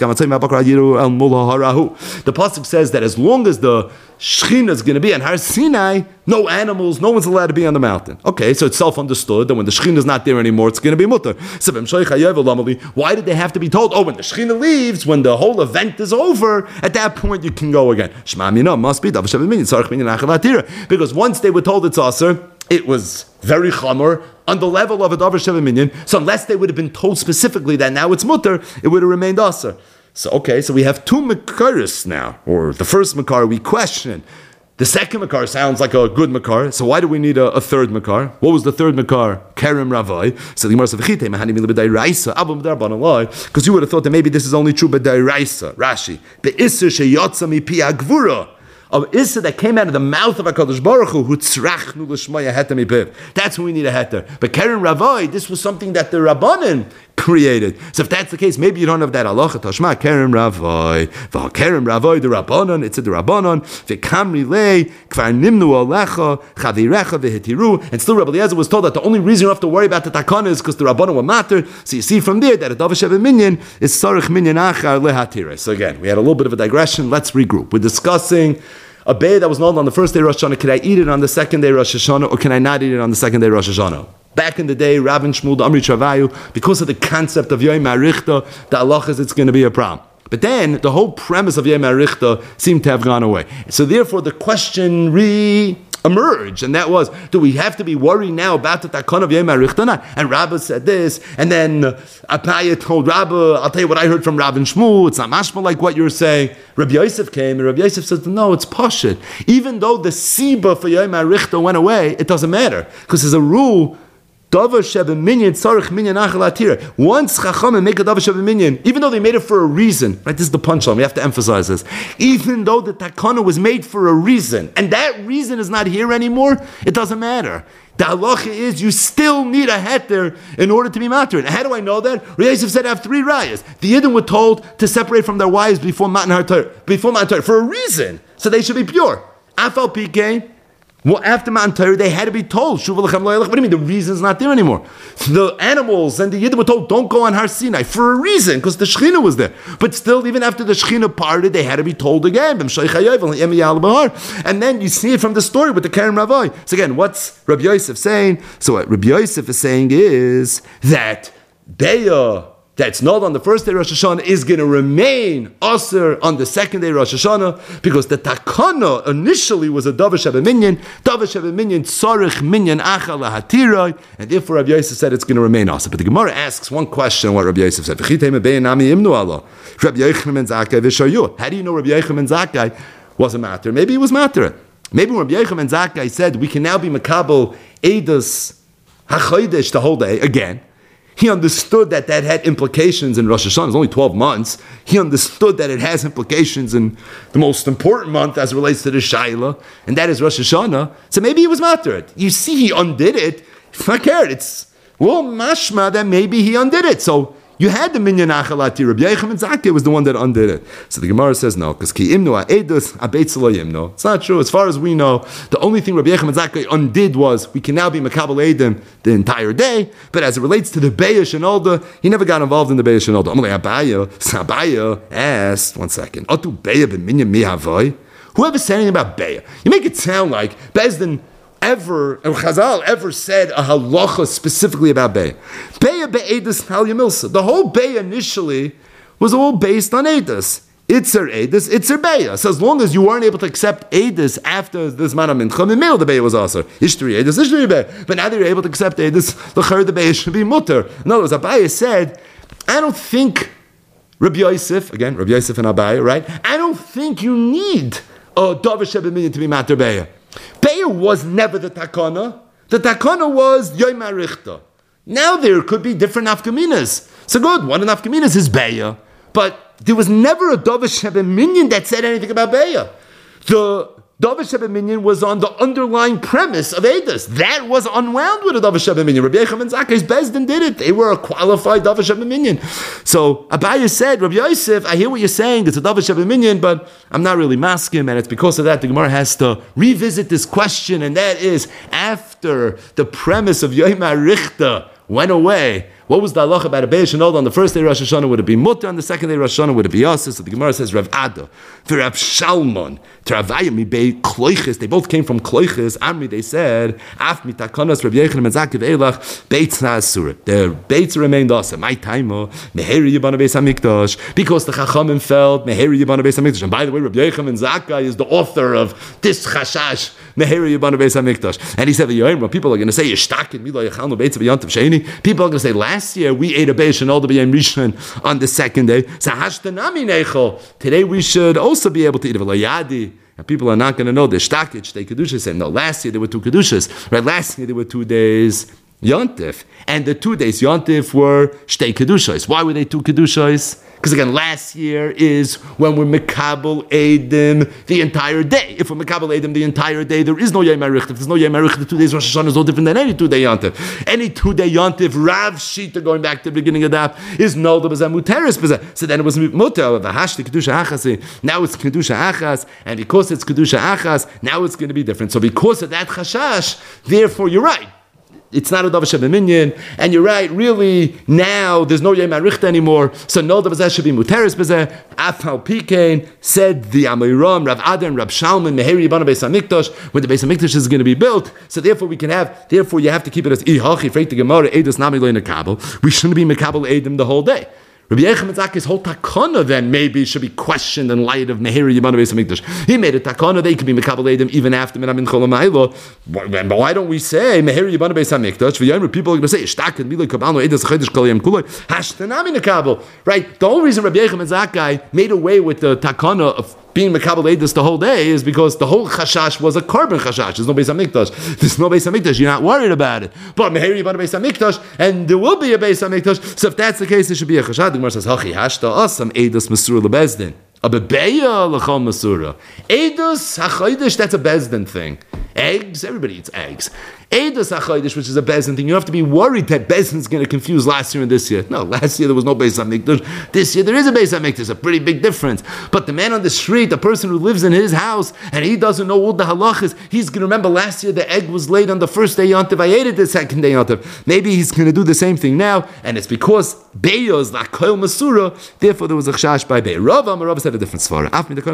The pasuk says that as long as the Shechina is going to be on Har Sinai, no animals, no one's allowed to be on the mountain. Okay, so it's self-understood that when the Shechina is not there anymore, it's going to be mutter. So why did they have to be told, oh, when the Shechina leaves, when the whole event is over, at that point you can go again? Must be because once they were told it's aser, it was very chamor on the level of a davar sheva minyan. So unless they would have been told specifically that now it's mutter, it would have remained aser. So okay, so we have two makaris now, or the first makar we question. The second makar sounds like a good makar, so why do we need a, a third makar? What was the third makar? Kerem Ravai. So the Gemara says, because you would have thought that maybe this is only true b'day Raisa. Rashi, be'isser sheyotza mipi agvura. Of Issa that came out of the mouth of HaKadosh Baruch Hu, who tzrachnu l'shmaya heter mipiv. That's when we need a heter. But Keren Ravai, this was something that the Rabbanan created. So if that's the case, maybe you don't have that halacha. Tashma Keren Ravai, v'ha Keren Ravai the Rabbanan. It's a the Rabbanan. V'kamri lei kvar nimnu alecha chavirecha v'hitiru. And still, Rabbi Eliezer was told that the only reason you have to worry about the takana is because the Rabbanan were matter. So you see from there that a davar sheva minyan is sarich minyan achar lehatira. So again, we had a little bit of a digression. Let's regroup. We're discussing a bay that was known on the first day Rosh Hashanah. Can I eat it on the second day Rosh Hashanah, or can I not eat it on the second day Rosh Hashanah? Back in the day, Rabban Shmuel, the Amri Travayu, because of the concept of Yom HaRichta, the halach is it's going to be a problem. But then, the whole premise of Yom HaRichta seemed to have gone away. So therefore, the question re-emerged, and that was, do we have to be worried now about the takon of Yom HaRichta? And Rabbah said this, and then Apaya told Rabbah, I'll tell you what I heard from Rabban Shmuel, it's not mashma like what you're saying. Rabbi Yosef came, and Rabbi Yosef said, no, it's pashut. Even though the siba for Yom HaRichta went away, it doesn't matter, because there's a rule. Davar sheva minyan tzarich minyan achal atira. Once Chachamim make a davar sheva minyan, even though they made it for a reason, right? This is the punchline. We have to emphasize this. Even though the takana was made for a reason, and that reason is not here anymore, it doesn't matter. The halacha is you still need a heter in order to be matur. And how do I know that? Rabbi Yosef said I have three rayas. The Yidden were told to separate from their wives before Matan Har before Matan Torah for a reason, so they should be pure. Afal P K. Well, after Matan Torah, they had to be told, Shuva Lechem Lo Yaleichem. What do you mean? The reason's not there anymore. The animals and the Yidden were told, don't go on Har Sinai for a reason, because the Shechina was there. But still, even after the Shechina parted, they had to be told again. And then you see it from the story with the Keren Ravai. So again, what's Rabbi Yosef saying? So what Rabbi Yosef is saying is that Beya, that's not on the first day Rosh Hashanah, is going to remain aser on the second day Rosh Hashanah, because the takana initially was a davar sheva minyan, davar sheva minyan tzarich minyan achal lahatirai, and therefore Rabbi Yosef said it's going to remain aser. But the Gemara asks one question, what Rabbi Yosef said. Rabbi Yochanan ben Zakkai. How do you know Rabbi Yochanan ben Zakkai wasn't matter? Maybe he was matter. Maybe Rabbi Yochanan ben Zakkai said we can now be makabel eidos hachodesh the whole day again. He understood that that had implications in Rosh Hashanah. It's only twelve months. He understood that it has implications in the most important month as it relates to the Shaila, and that is Rosh Hashanah. So maybe he was matter it. You see, he undid it. If I cared, it's, well, mashma that maybe he undid it. So you had the minyan achalati. Rabbi Yochanan ben Zakkai was the one that undid it. So the Gemara says no, because ki imnu ha'edus ha'beitz lo yimnu. It's not true. As far as we know, the only thing Rabbi Yochanan ben Zakkai undid was we can now be makabel edim the entire day. But as it relates to the Beya Shenolda, he never got involved in the Beya Shenolda. Amalei Abaya, Abaya asked, one second, Otu Beya ben minyan mi havoi? Whoever said anything about Beya, you make it sound like Bezdin ever, or Chazal ever said a halacha specifically about Beya. Beya be'edus Talya Milsa. The whole Beya initially was all based on Edus. Itzer Edus, Itzer Beya. So as long as you weren't able to accept Edus after this man of Mincha, Mimil, the Beya was also. Ishtri Edus, Ishtri Beya. But now that you're able to accept Edus, the Chur, the Beya should be mutter. In other words, Abaye said, I don't think, Rabbi Yosef, again, Rabbi Yosef and Abaye, right? I don't think you need a Davar Sheba Minyan to be matter Beya. Beya was never the takana. The takana was Yom HaRichta. Now there could be different nafkaminas. So good, one of the nafkaminas is Beya. But there was never a Davar Sheba Minyan that said anything about Beya. The Davar Sheba Minyan was on the underlying premise of Edus. That was unwound with a Davar Sheba Minyan. Rabbi Yecham and Zakai's Bezdin did it. They were a qualified Davar Sheba Minyan. So Abaye said, Rabbi Yosef, I hear what you're saying, it's a Davar Sheba Minyan, but I'm not really masking, and it's because of that the Gemara has to revisit this question, and that is, after the premise of Yom HaRichta went away, what was the halacha about a Beis Shenolda? On the first day Rosh Hashanah would it be mutter, on the second day Rosh Hashanah would it be yasser? So the Gemara says Rav Ada, for Rav Shalmon, to Rav Ayami Bei Kloiches, they both came from Kloiches. Amri, they said, Af mitakanas Rav Yechanan Menzakiv Eilach Beitz Na'asur. The Beitz remained awesome. My time, Meheri Yibana Beis Hamikdash, because the Chachamim felt Meheri Yibana Beis Hamikdash. And by the way, Rav Yechanan Zakai is the author of this Chashash, Meheri Yibana Beis Hamikdash. And he said, the Yoim, people are going to say Yishtakin Mila Yechalnu Beitz B'Yantav Sheni. People are going to say, last year we ate a Beis Shenolda B'Yom Rishon on the second day. So Hashtanami Neichel. Today we should also be able to eat a V'Layadi. And people are not going to know the Shtakich, they Kedushas. Say, no, last year there were two Kedushas. Right, last year there were two days Yontif. And the two days Yontif were Shtei Kedushas. Why were they two Kedushas? Because again, last year is when we're Mekabel Eidim the entire day. If we're Mekabel Eidim the entire day, there is no Yom HaRichta. If there's no Yom HaRichta, the two days Rosh Hashanah is no different than any two-day Yontif. Any two-day Yontif, Rav Shita, going back to the beginning of that, is Nolda B'Zeh Muteris B'Zeh. So then it was Muter, the Hashti Kedusha Achas. Now it's Kedusha Achas, and because it's Kedusha Achas, now it's going to be different. So because of that Chashash, therefore you're right. It's not a Davar Sheba Minyan, and you're right, really, now there's no Yom HaRichta anymore, so no Davar should be Muteris B'Zeh. Afal Pikein said the Amiram, Rav Ada and Rav Shalman, Meheri Yibana Beis HaMikdash, when the Beis HaMikdash is going to be built, so therefore we can have, therefore you have to keep it as Ihachi, Freit the Gemara, Eidos Nami Lo Nekabel. We shouldn't be Mekabel Eidim the whole day. Rabbi Yechim Menzaki's whole takana then maybe should be questioned in light of Meheri Yibana Beis HaMikdash. He made a takana, they could be Mekabel Eidim even after Mina Min Chol HaMaylo. Why don't we say Meheri Yibana Beis HaMikdash? V'yayim, people are going to say, Ishtaken Miloi Kabano Eidos Chaydish Kol Yom Kuloi Hashtanami Nekabel. Right? The only reason Rabbi Yechim Menzakai made away with the takana of being Mekabel Eidos the whole day is because the whole Chashash was a carbon Chashash. There's no Beis HaMikdash. There's no Beis HaMikdash. You're not worried about it. But Meheri Yibana Beis HaMikdash, and there will be a Beis HaMikdash. So if that's the case, it should be a Chashash. The Gemara says, Hachi hashta asam Eidos Mesura leBezdin. A bebeya l'chol Mesura. Eidos hachodesh, that's a Bezdin thing. Eggs, everybody eats eggs. Eidos hachodesh, which is a Bezdin thing. You don't have to be worried that Bezdin's going to confuse last year and this year. No, last year there was no Beis HaMikdash. This year there is a Beis HaMikdash. A pretty big difference. But the man on the street, the person who lives in his house, and he doesn't know all the halachas, he's going to remember last year the egg was laid on the first day Yontiv. I ate it the second day Yontiv. Maybe he's going to do the same thing now, and it's because Beya is like Koil Masura, therefore there was a Chash by Beya. Rav Amar Rav said a different svara.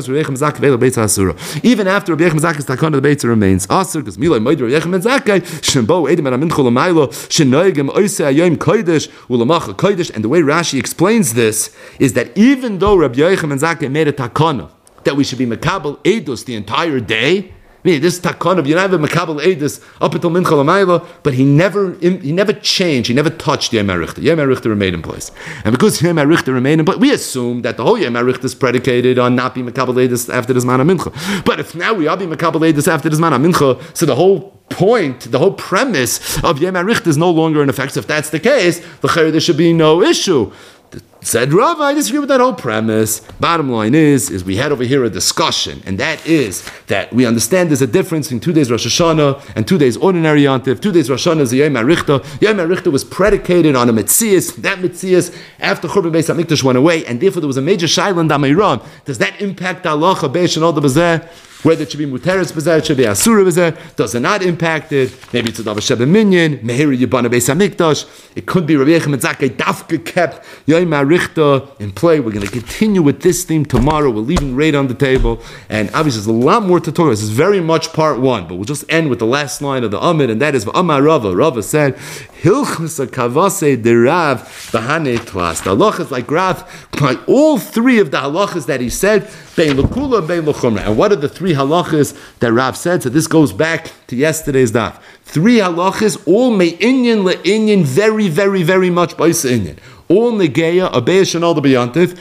Even after Rabbi Yechim Zakai's takana, the Beitza remains Asur, because Milay Moed Rabbi Yechim Zakai, Shembo Eidim Ad Mincha L'Maylo, Shenoigim Oisei Hayom Kodesh U'Lamacha Kodesh. And the way Rashi explains this is that even though Rabbi Yechim Zakai made a takana that we should be Mekabel Eidos the entire day, I mean, this takana, you don't have a Mekabel Eidos up until Mincha L'Maylo, but he never he never changed, he never touched Yom HaRichta. Yom HaRichta remained in place. And because Yom HaRichta remained in place, we assume that the whole Yom HaRichta is predicated on not being Mekabel Eidos after the Zman HaMincha. But if now we are being Mekabel Eidos after the Zman HaMincha, so the whole point, the whole premise of Yom HaRichta is no longer in effect. So if that's the case, there should be no issue. Said Rav, I disagree with that whole premise. Bottom line is, is we had over here a discussion, and that is that we understand there's a difference between two days Rosh Hashanah and two days ordinary Yontif. Two days Rosh Hashanah is the Yom HaRichta. Yom HaRichta was predicated on a Metzias. That Metzias, after Churban Beis HaMikdash went away, and therefore there was a major Shaila in Damiram. Does that impact Allah, Beis Shenolda B'Zeh? Whether it should be muteres b'zeh, it should be asura b'zeh, does it not impact it? Maybe it's a davar sheba minyan, mehiri yibana beis hamikdash. It could be Rabbi Yechim Zakkai dafka kept Yom HaRichta in play. We're going to continue with this theme tomorrow. We're leaving right on the table, and obviously there's a lot more to talk about. This is very much part one, but we'll just end with the last line of the Amid, and that is V'amar Rava. Rava said, Hilchus kavase de Rav b'hanei tlas. The halachas like Rav, by all three of the halachas that he said, bein l'kula, bein l'chumra. And what are the three halachas that Rav said? So this goes back to yesterday's daf. Three halachas, all me'inyan le'inyan, very, very, very much b'isa inyan. All negeya, abeya shenal de b'yantiv,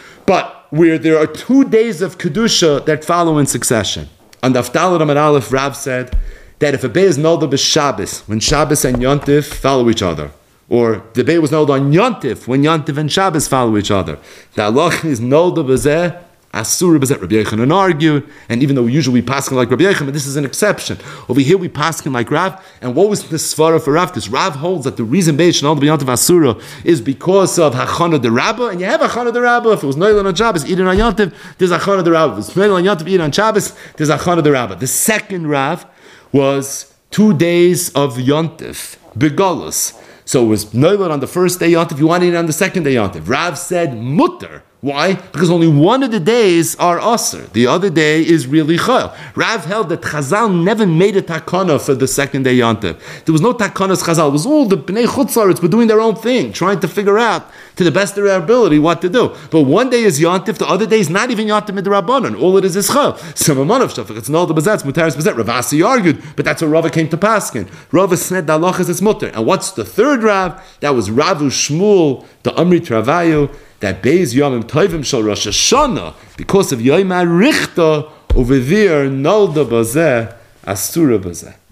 but where there are two days of kedusha that follow in succession. On the Afdal Amar Aleph, Rav said that if a bay is nolda b'Shabbos, when Shabbos and Yontif follow each other, or the bay was nolda on Yontif, when Yontif and Shabbos follow each other, the halach is nolda b'zeh, asura b'zeh. Rabbi Yochanan argued, and even though we usually paskin like Rabbi Yochanan, this is an exception. Over here we paskin like Rav, and what was the svara for Rav? Because Rav holds that the reason bay shenolda b'Yontif asura is because of hachana de Rabbah, and you have hachana de Rabbah. If it was noilan on Shabbos, eating on Yontif, there's hachana de Rabbah. If it's noilan on Yontif, eating on Shabbos, there's hachana de Rabbah. The second Rav was two days of Yontif, Begolus. So it was noilan on the first day Yontif, you want to eat on the second day Yontif. Rav said mutter. Why? Because only one of the days are Asr. The other day is really Chayil. Rav held that Chazal never made a takana for the second day Yontif. There was no takanas Chazal. It was all the Bnei Chutzaritz were doing their own thing, trying to figure out to the best of their ability what to do. But one day is Yontif, the other day is not even Yontif Midrabanan. All it is is Chayil. Samamanav Shafak, it's Nolda Bazat, Mutaris Bazat. Rav Asi argued, but that's what Rava came to Paskin. Rava said the halachas is mutter. And what's the third Rav? That was Ravu Shmuel, the Amrit Ravayu, that Beis Yomim Tovim Shal Rosh Hashanah, because of Yom HaRichta, over there, Nolda Bazeh, Asura Bazeh.